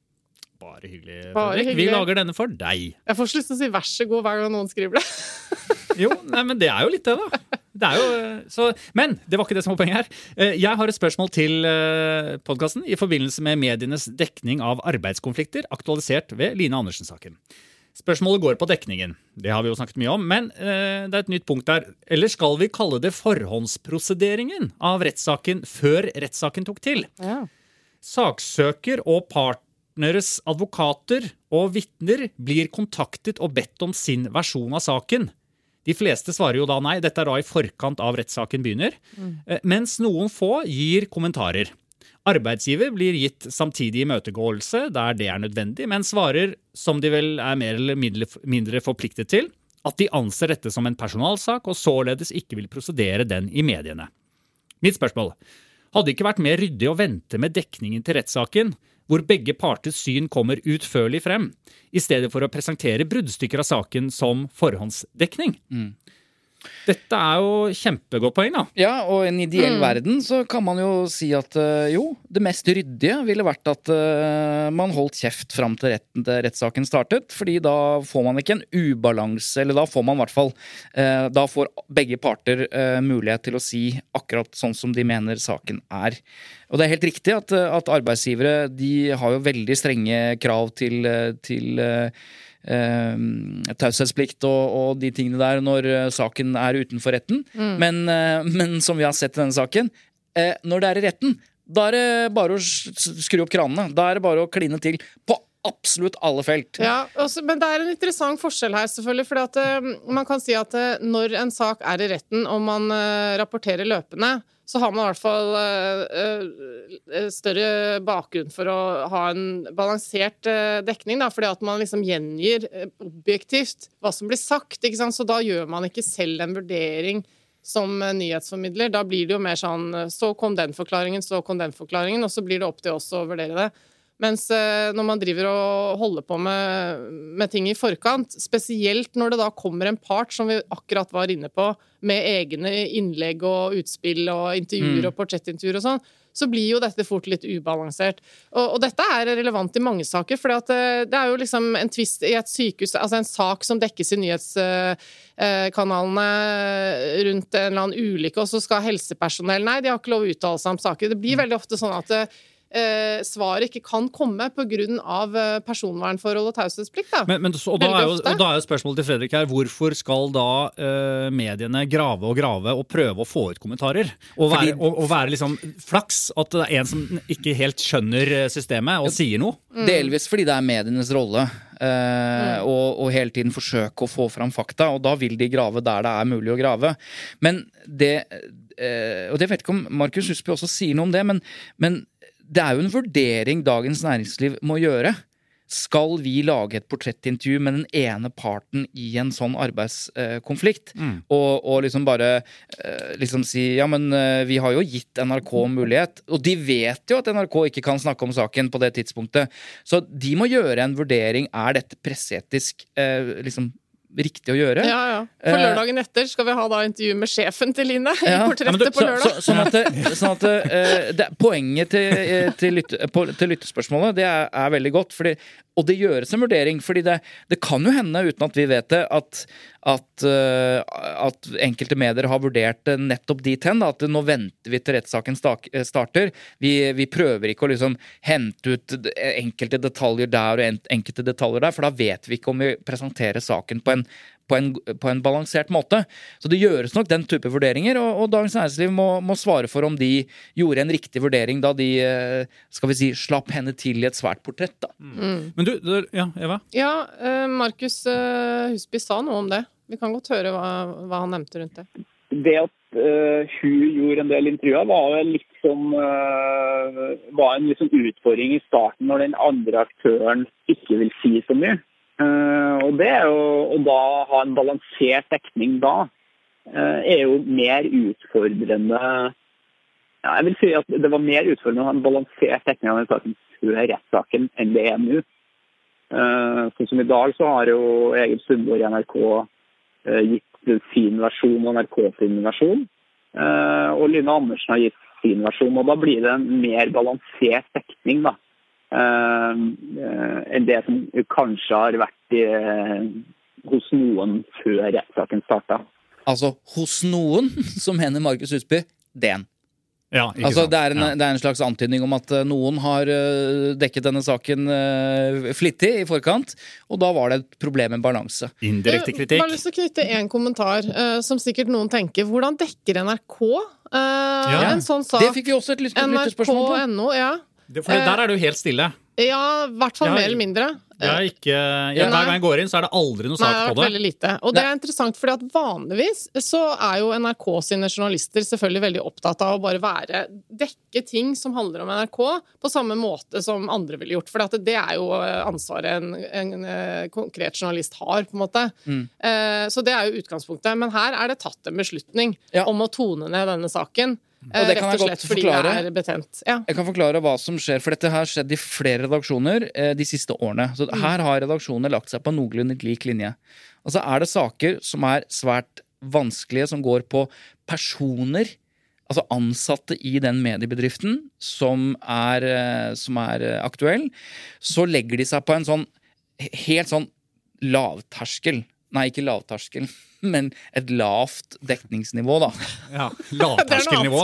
Bare hyggelig, Bare Fredrik. hyggelig. Vi lager denne for deg. Jeg får så lyst til å si vær så god hver gang noen skriver det. Jo, nei, men det er jo litt det da. Det er jo, så, men det var ikke det som var poenget her. Jeg har et spørsmål til podcasten i forbindelse med medienes dekning av arbeidskonflikter, aktualisert ved Line Andersen-saken. Spørsmålet går på dekningen. Det har vi jo snakket mye om, men eh, det er et nytt punkt der. Eller skal vi kalle det forhåndsprosederingen av rettssaken før rettssaken tok til? Ja. Saksøker og partneres advokater og vittner blir kontaktet og bedt om sin versjon av saken. De fleste svarer jo da nei, dette er da i forkant av rettssaken begynner, mm. mens noen få gir kommentarer. Arbeidsgiver blir gitt samtidig imøtegåelse der det er nødvendig, men svarer, som de vel er mer eller mindre forpliktet til, at de anser dette som en personalsak og således ikke vil prosedere den i mediene. Mitt spørsmål, hadde det ikke vært mer ryddig å vente med dekningen til rettssaken, hvor begge parters syn kommer utførlig frem, i stedet for å presentere bruddstykker av saken som forhåndsdekning. Mm. Dette er jo kjempegodt poeng da. Ja, og i en ideell Mm. verden så kan man jo si at uh, jo, det mest ryddige ville vært at uh, man holdt kjeft frem til retten til rettssaken startet, fordi da får man ikke en ubalanse, eller da får man i hvert fall, uh, da får begge parter uh, mulighet til å si akkurat sånn som de mener saken er. Og det er helt riktig at, at arbeidsgivere, de har jo veldig strenge krav til, til uh, Uh, taushetsplikt og, og de tingene der når uh, saken er utenfor retten, mm. men, uh, men som vi har sett i denne saken, uh, når det er i retten, da er det bare å skru opp kranene, da er det bare å kline til på absolutt alle felt. Ja, også, men det er en interessant forskjell her selvfølgelig, fordi at uh, man kan si at uh, når en sak er i retten og man uh, rapporterer løpende, så har man i hvert fall uh, uh, større bakgrunn for å ha en balansert uh, dekning, da, fordi at man liksom gjengir uh, objektivt hva som blir sagt, ikke sant? Så da gjør man ikke selv en vurdering som uh, nyhetsformidler. Da blir det jo mer sånn, uh, så kom den forklaringen, så kom den forklaringen, og så blir det opp til oss å vurdere det. Mens når man driver og holder på med, med ting i forkant, spesielt når det da kommer en part som vi akkurat var inne på, med egne innlegg og utspill og intervjuer mm. og portrettintervjuer og sånn, så blir jo dette fort litt ubalansert. Og, og dette er relevant i mange saker, for det er jo liksom en tvist i et sykehus, altså en sak som dekkes i nyhetskanalene rundt en eller annen ulykke, og så skal helsepersonell, nei, de har ikke lov å uttale seg om saker. Det blir veldig ofte sånn at eh, svaret ikke kan komme på grunn av personvernforhold og taushetsplikt. Da. Men, men, og, da er jo, og da er jo spørsmålet til Fredrik her, hvorfor skal da eh, mediene grave og grave og prøve å få ut kommentarer? Og være, og, og være liksom flaks at det er en som ikke helt skjønner systemet og sier noe? Mm. Delvis fordi det er medienes rolle. Uh, mm. og, og hele tiden forsøke å få fram fakta, og da vil de grave der det er mulig å grave. Men det, uh, og det vet ikke om Markus Husby også sier noe om det, men, men det er jo en vurdering Dagens Næringsliv må gjøre. Skal vi lage et portrettintervju med den ene parten i en sånn arbeidskonflikt? Mm. Og, og liksom bare liksom si, ja, men vi har jo gitt N R K mulighet, og de vet jo at N R K ikke kan snakke om saken på det tidspunktet. Så de må gjøre en vurdering, er dette presseetisk liksom riktig å gjøre. Ja, ja. For lørdagen etter skal vi ha da intervju med sjefen til Line i ja. portrettet ja, på lørdag. Så, så, sånn at, det, sånn at uh, det, poenget til, til, lytte, på, til lyttespørsmålet, det er, er veldig godt, fordi, og det gjøres en vurdering, fordi det, det kan jo hende, uten at vi vet det, at, at, uh, at enkelte medier har vurdert nettopp dit hen, da, at nå venter vi til rettssaken starter. Vi, vi prøver ikke å liksom hente ut enkelte detaljer der og enkelte detaljer der, for da vet vi ikke om vi presenterer saken på en På en, på en balansert måte. Så det gjøres nok den type vurderinger, og, og Dagens Næringsliv må, må svare for om de gjorde en riktig vurdering da de, skal vi si, slapp henne til i et svært portrett. Da. Mm. Men du, du, ja, Eva? Ja, Markus Husby sa noe om det. Vi kan godt høre hva, hva han nevnte rundt det. Det at uh, hun gjorde en del intervjuer var jo litt som uh, var en liksom utfordring i starten når den andre aktøren ikke vil si så mye. Uh, og det er jo å da ha en balansert dekning da uh, er jo mer utfordrende. Ja, jeg vil si at det var mer utfordrende å ha en balansert dekning av den saken før rettssaken enn det er nå. Uh, sånn som i dag så har jo Egil Sundborg i N R K uh, gitt sin versjon og N R K sin versjon, uh, og Line Andersen har gitt sin versjon, og da blir det en mer balansert dekning da. Uh, uh, enn det som kanskje har vært i, uh, hos noen før rettssaken startet. Altså, hos noen, som hender Markus Husby, den. Ja, altså, det er, en, ja. det er en slags antydning om at uh, noen har uh, dekket denne saken uh, flittig i forkant, og da var det et problem med balanse. Indirekte kritikk. Jeg har lyst til å knytte en kommentar, uh, som sikkert noen tenker. Hvordan dekker N R K uh, ja. en sånn sak? Det fikk vi også et lyttespørsmål på. N R K punkt no, ja. Det, for der er det jo helt stille. Ja, i hvert fall mer eller mindre. Jeg ikke, jeg, hver gang jeg går inn, så er det aldri noe sak Nei, det på det. Veldig lite. Og det er interessant, fordi at vanligvis så er jo N R K sine journalister selvfølgelig veldig opptatt av å bare være, dekke ting som handler om N R K på samme måte som andre ville gjort. For det er jo ansvaret en, en, en konkret journalist har, på en måte. Mm. Så det er jo utgangspunktet. Men her er det tatt en beslutning ja. om å tone ned denne saken. Og det kan jeg godt forklare. Det er betent. Ja. Jeg kan forklare hva som skjer, for dette har skjedd i flere redaksjoner eh, de siste årene. Så mm. her har redaksjoner lagt seg på noenlunde lik linje. Og så er det saker som er svært vanskelige, som går på personer, altså ansatte i den mediebedriften som er, eh, som er aktuell. Så legger de seg på en sånn helt sånn lavterskel. Nei, ikke lavterskel, men et lavt dekningsnivå, da. Ja, lavterskelnivå.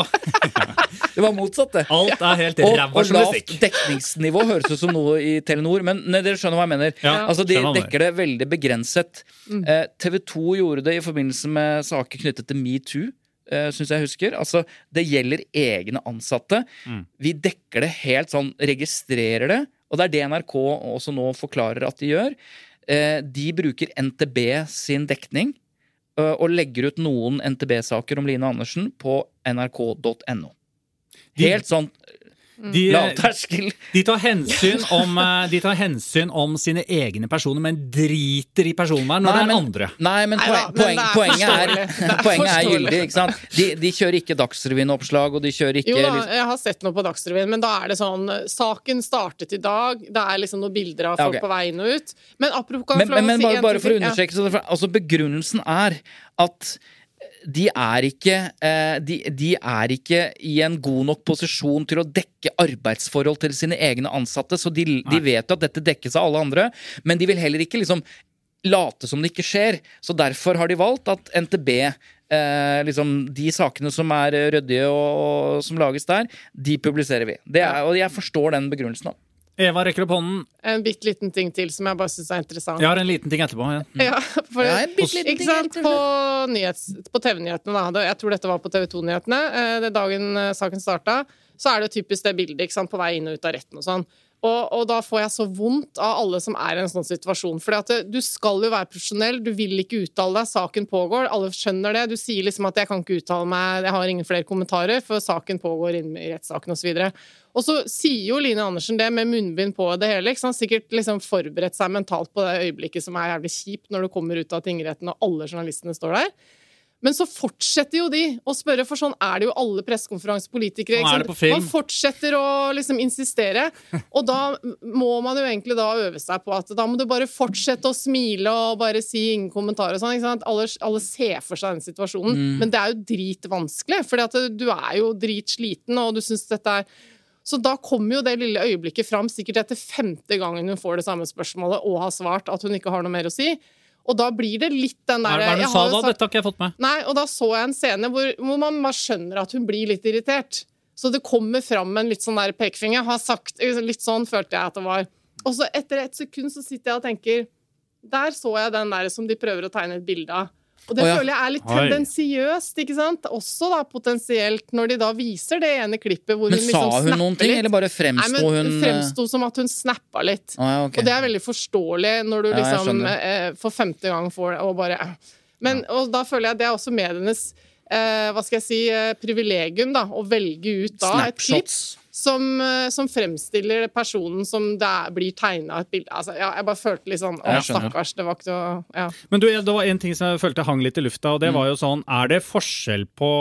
Det var motsatt, det. Alt er helt ræva journalistikk. Og lavt dekningsnivå høres ut som noe i Telenor, men nei, dere skjønner hva jeg mener. Ja, altså, de dekker det veldig begrenset. Mm. Eh, T V to gjorde det i forbindelse med saker knyttet til MeToo, eh, synes jeg husker. Altså, det gjelder egne ansatte. Mm. Vi dekker det helt sånn, registrerer det, og det er det N R K også nå forklarer at de gjør. De bruker N T B sin dekning og legger ut noen N T B-saker om Line Andersen på N R K punktum no. Helt sånn De, Lavterskel. De tar hensyn om De tar hensyn om sine egne personer, men driter i personvern når nei, det er men, andre. Nei, men, poen, Neida, men poeng, er poenget er, er poenget er gyldig, ikke sant? De, de kjører ikke Dagsrevyen-oppslag, og de kjører ikke... Jo da, jeg har sett noe på Dagsrevyen, men da er det sånn, saken startet i dag, det er liksom noen bilder av folk ja, okay. på veien og ut. Men apropos... Men, men, men bare, bare for å ja. understreke, så det, altså begrunnelsen er at de er ikke de, de er ikke i en god nok posisjon til å dekke arbeidsforhold til sine egne ansatte, så de, de vet jo at dette dekkes av alle andre, men de vil heller ikke liksom late som det ikke skjer, så derfor har de valgt at N T B eh, liksom, de sakene som er røddige og, og som lages der, de publiserer vi. Det er, og jeg forstår den begrunnelsen da. Eva rekker opp hånden. En bitte liten ting til som jeg bare synes er interessant. Jeg har en liten ting etterpå. Ja, mm. ja, for, ja en bitte liten ikke sant? På, nyhets, på T V-nyhetene, da. Jeg tror dette var på T V to-nyhetene. Det dagen saken startet, så er det typisk det bildet, ikke sant? På vei inn og ut av retten og sånn. Og, og da får jeg så vondt av alle som er i en sånn situasjon. Fordi at det, du skal jo være profesjonell, du vil ikke uttale deg, saken pågår, alle skjønner det. Du sier liksom at jeg kan ikke uttale meg, jeg har ingen flere kommentarer, for saken pågår inn i rettssaken og så videre. Og så sier jo Line Andersen det med munnbind på det hele, ikke sant? Sikkert liksom forberedt seg mentalt på det øyeblikket som er jævlig kjipt når du kommer ut av tingretten og alle journalistene står der. Men så fortsetter jo de å spørre, for sånn er det jo alle pressekonferansepolitikere. Man fortsetter å liksom insistere, og da må man jo egentlig da øve seg på at da må du bare fortsette å smile og bare si ingen kommentarer og sånn, ikke sant? Alle, alle ser for seg den situasjonen, mm. men det er jo dritvanskelig, fordi at du er jo dritsliten, og du synes dette er... Så da kommer jo det lille øyeblikket fram, sikkert etter femte gangen hun får det samme spørsmålet, og har svart at hun ikke har noe mer å si. Og da blir det litt den der... Hva er det du sa da? Dette har ikke jeg fått med. Nei, og da så jeg en scene hvor, hvor man bare skjønner at hun blir litt irritert. Så det kommer fram en litt sånn der pekefinger. Har sagt, litt sånn følte jeg at det var. Og så etter et sekund så sitter jeg og tenker, der så jeg den der som de prøver å tegne et bilde av. Og det oh, ja. føler jeg er litt tendensiøst, ikke sant? Også da potensielt når de da viser det ene klippet hvor men hun liksom snapper litt. Men sa hun noen ting, eller bare fremsto hun... Nei, men fremsto som at hun snappa litt. Oh, ja, okay. Og det er veldig forståelig når du liksom ja, eh, for femte gang får det, og bare... Eh. Men ja. og da føler jeg det er også medienes, eh, hva skal jeg si, eh, privilegium da, å velge ut da et klipp som, som fremstiller personen som det er, blir tegnet et bilde. Altså, ja, jeg bare følte litt sånn, å stakkars, det var ikke så... Ja. Men du, det var en ting som jeg følte hang litt i lufta, og det var jo sånn, er det forskjell på,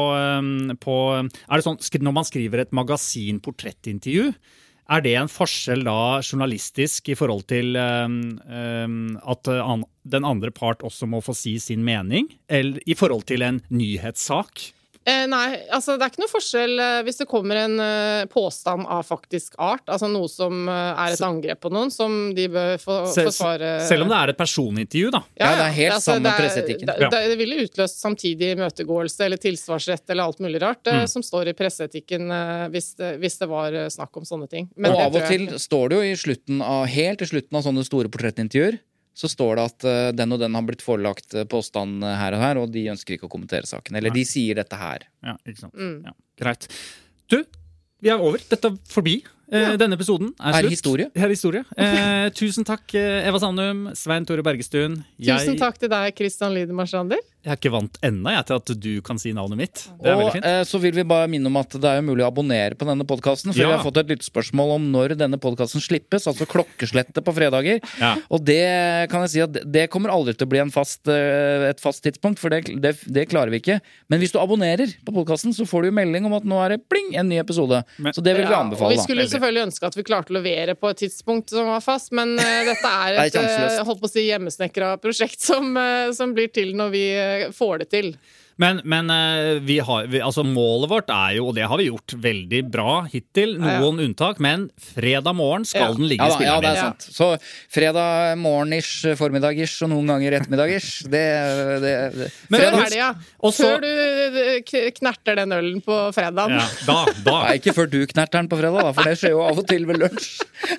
på er det sånn, når man skriver et magasin-portrettintervju, er det en forskjell da journalistisk i forhold til um, um, at an, den andre part også må få si sin mening, eller i forhold til en nyhetssak? Eh, nei, altså det er ikke noe forskjell eh, hvis det kommer en eh, påstand av faktisk art, altså noe som eh, er et angrep på noen, som de bør få, Sel, forsvare. Selv om det er et personintervju, da. Ja, ja det er helt altså, samme presseetikken. Det, det, det ville utløst samtidig imøtegåelse eller tilsvarsrett eller alt mulig rart, mm. eh, som står i presseetikken eh, hvis, det, hvis det var eh, snakk om sånne ting. Men og av og til jeg... står det jo i slutten av, helt i slutten av sånne store portrettintervjuer, så står det at uh, den og den har blitt forelagt påstand her og her, og de ønsker ikke å kommentere saken. Eller Nei. De sier dette her. Ja, ikke sant. Mm. Ja, greit. Du, vi er over. Dette er forbi. Ja. Denne episoden er slutt. Her historie. Her historie. Eh, tusen takk, Eva Sandum, Svein Tore Bergestuen. Jeg... Tusen takk til deg, Christian Lydemarsander. Jeg er ikke vant enda jeg, til at du kan si navnet mitt. Det er og veldig fint. Eh, så vil vi bare minne om at det er mulig å abonnere på denne podcasten, for ja. Vi har fått et lyttespørsmål om når denne podcasten slippes, altså klokkeslettet på fredager. Ja. Og det kan jeg si at det kommer aldri til å bli en fast, et fast tidspunkt, for det, det, det klarer vi ikke. Men hvis du abonnerer på podcasten, så får du jo melding om at nå er det pling, en ny episode. Men, så det vil ja, vi anbefale. Og vi skulle selvfølgelig ønske at vi klarte å levere på et tidspunkt som var fast, men uh, dette er et uh, holdt på å si hjemmesnekra prosjekt som, uh, som blir til når vi uh, får det til. Men, men vi har, vi, altså målet vårt er jo, og det har vi gjort veldig bra hittil, noen ja, ja. unntak, men fredag morgen skal ja. den ligge i spillet. Ja, ja, det er sant. Så fredag morgen-ish, formiddag-ish, og noen ganger ettermiddag-ish, det... det, det. Men før helga, før du knerter den ølen på fredagen. Ja, da, da. Nei, ikke før du knerter den på fredag, da, for det skjer jo av og til ved lunsj.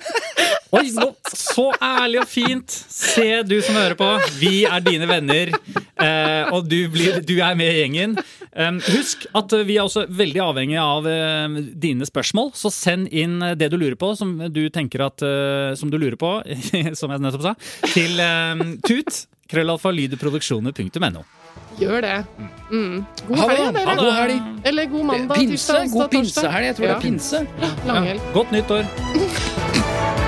Oi, nå, så ærlig og fint. Se du som hører på, vi er dine venner, eh, og du, blir, du er med i gjengen. Um, husk at vi er også veldig avhengig av uh, dine spørsmål, så send inn det du lurer på, som du tenker at, uh, som du lurer på, som jeg nettopp sa, til um, tut, krøllalfa, lydproduksjoner punktum no. Gjør det. Mm. God Ha det, helg, da. dere. God helg. Eller god mandag, Pinse, tirsdag, onsdag, god torsdag. pinsehelg. Jeg tror det er pinse. Ja, langhelg. Ja, godt nyttår.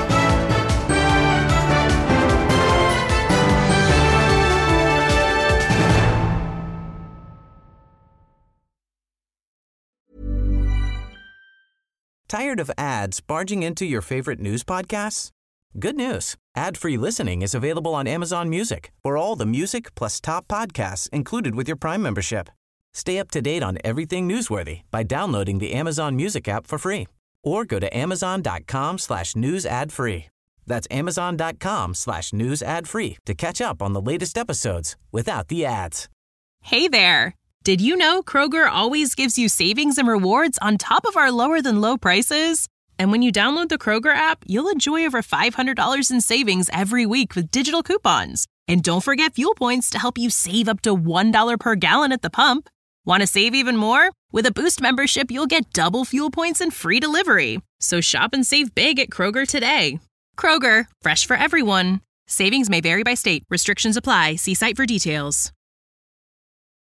Tired of ads barging into your favorite news podcasts? Good news. Ad-free listening is available on Amazon Music for all the music plus top podcasts included with your Prime membership. Stay up to date on everything newsworthy by downloading the Amazon Music app for free or go to amazon.com slash news ad free. That's amazon.com slash news ad free to catch up on the latest episodes without the ads. Hey there. Did you know Kroger always gives you savings and rewards on top of our lower-than-low prices? And when you download the Kroger app, you'll enjoy over five hundred dollars in savings every week with digital coupons. And don't forget fuel points to help you save up to one dollar per gallon at the pump. Want to save even more? With a Boost membership, you'll get double fuel points and free delivery. So shop and save big at Kroger today. Kroger, fresh for everyone. Savings may vary by state. Restrictions apply. See site for details.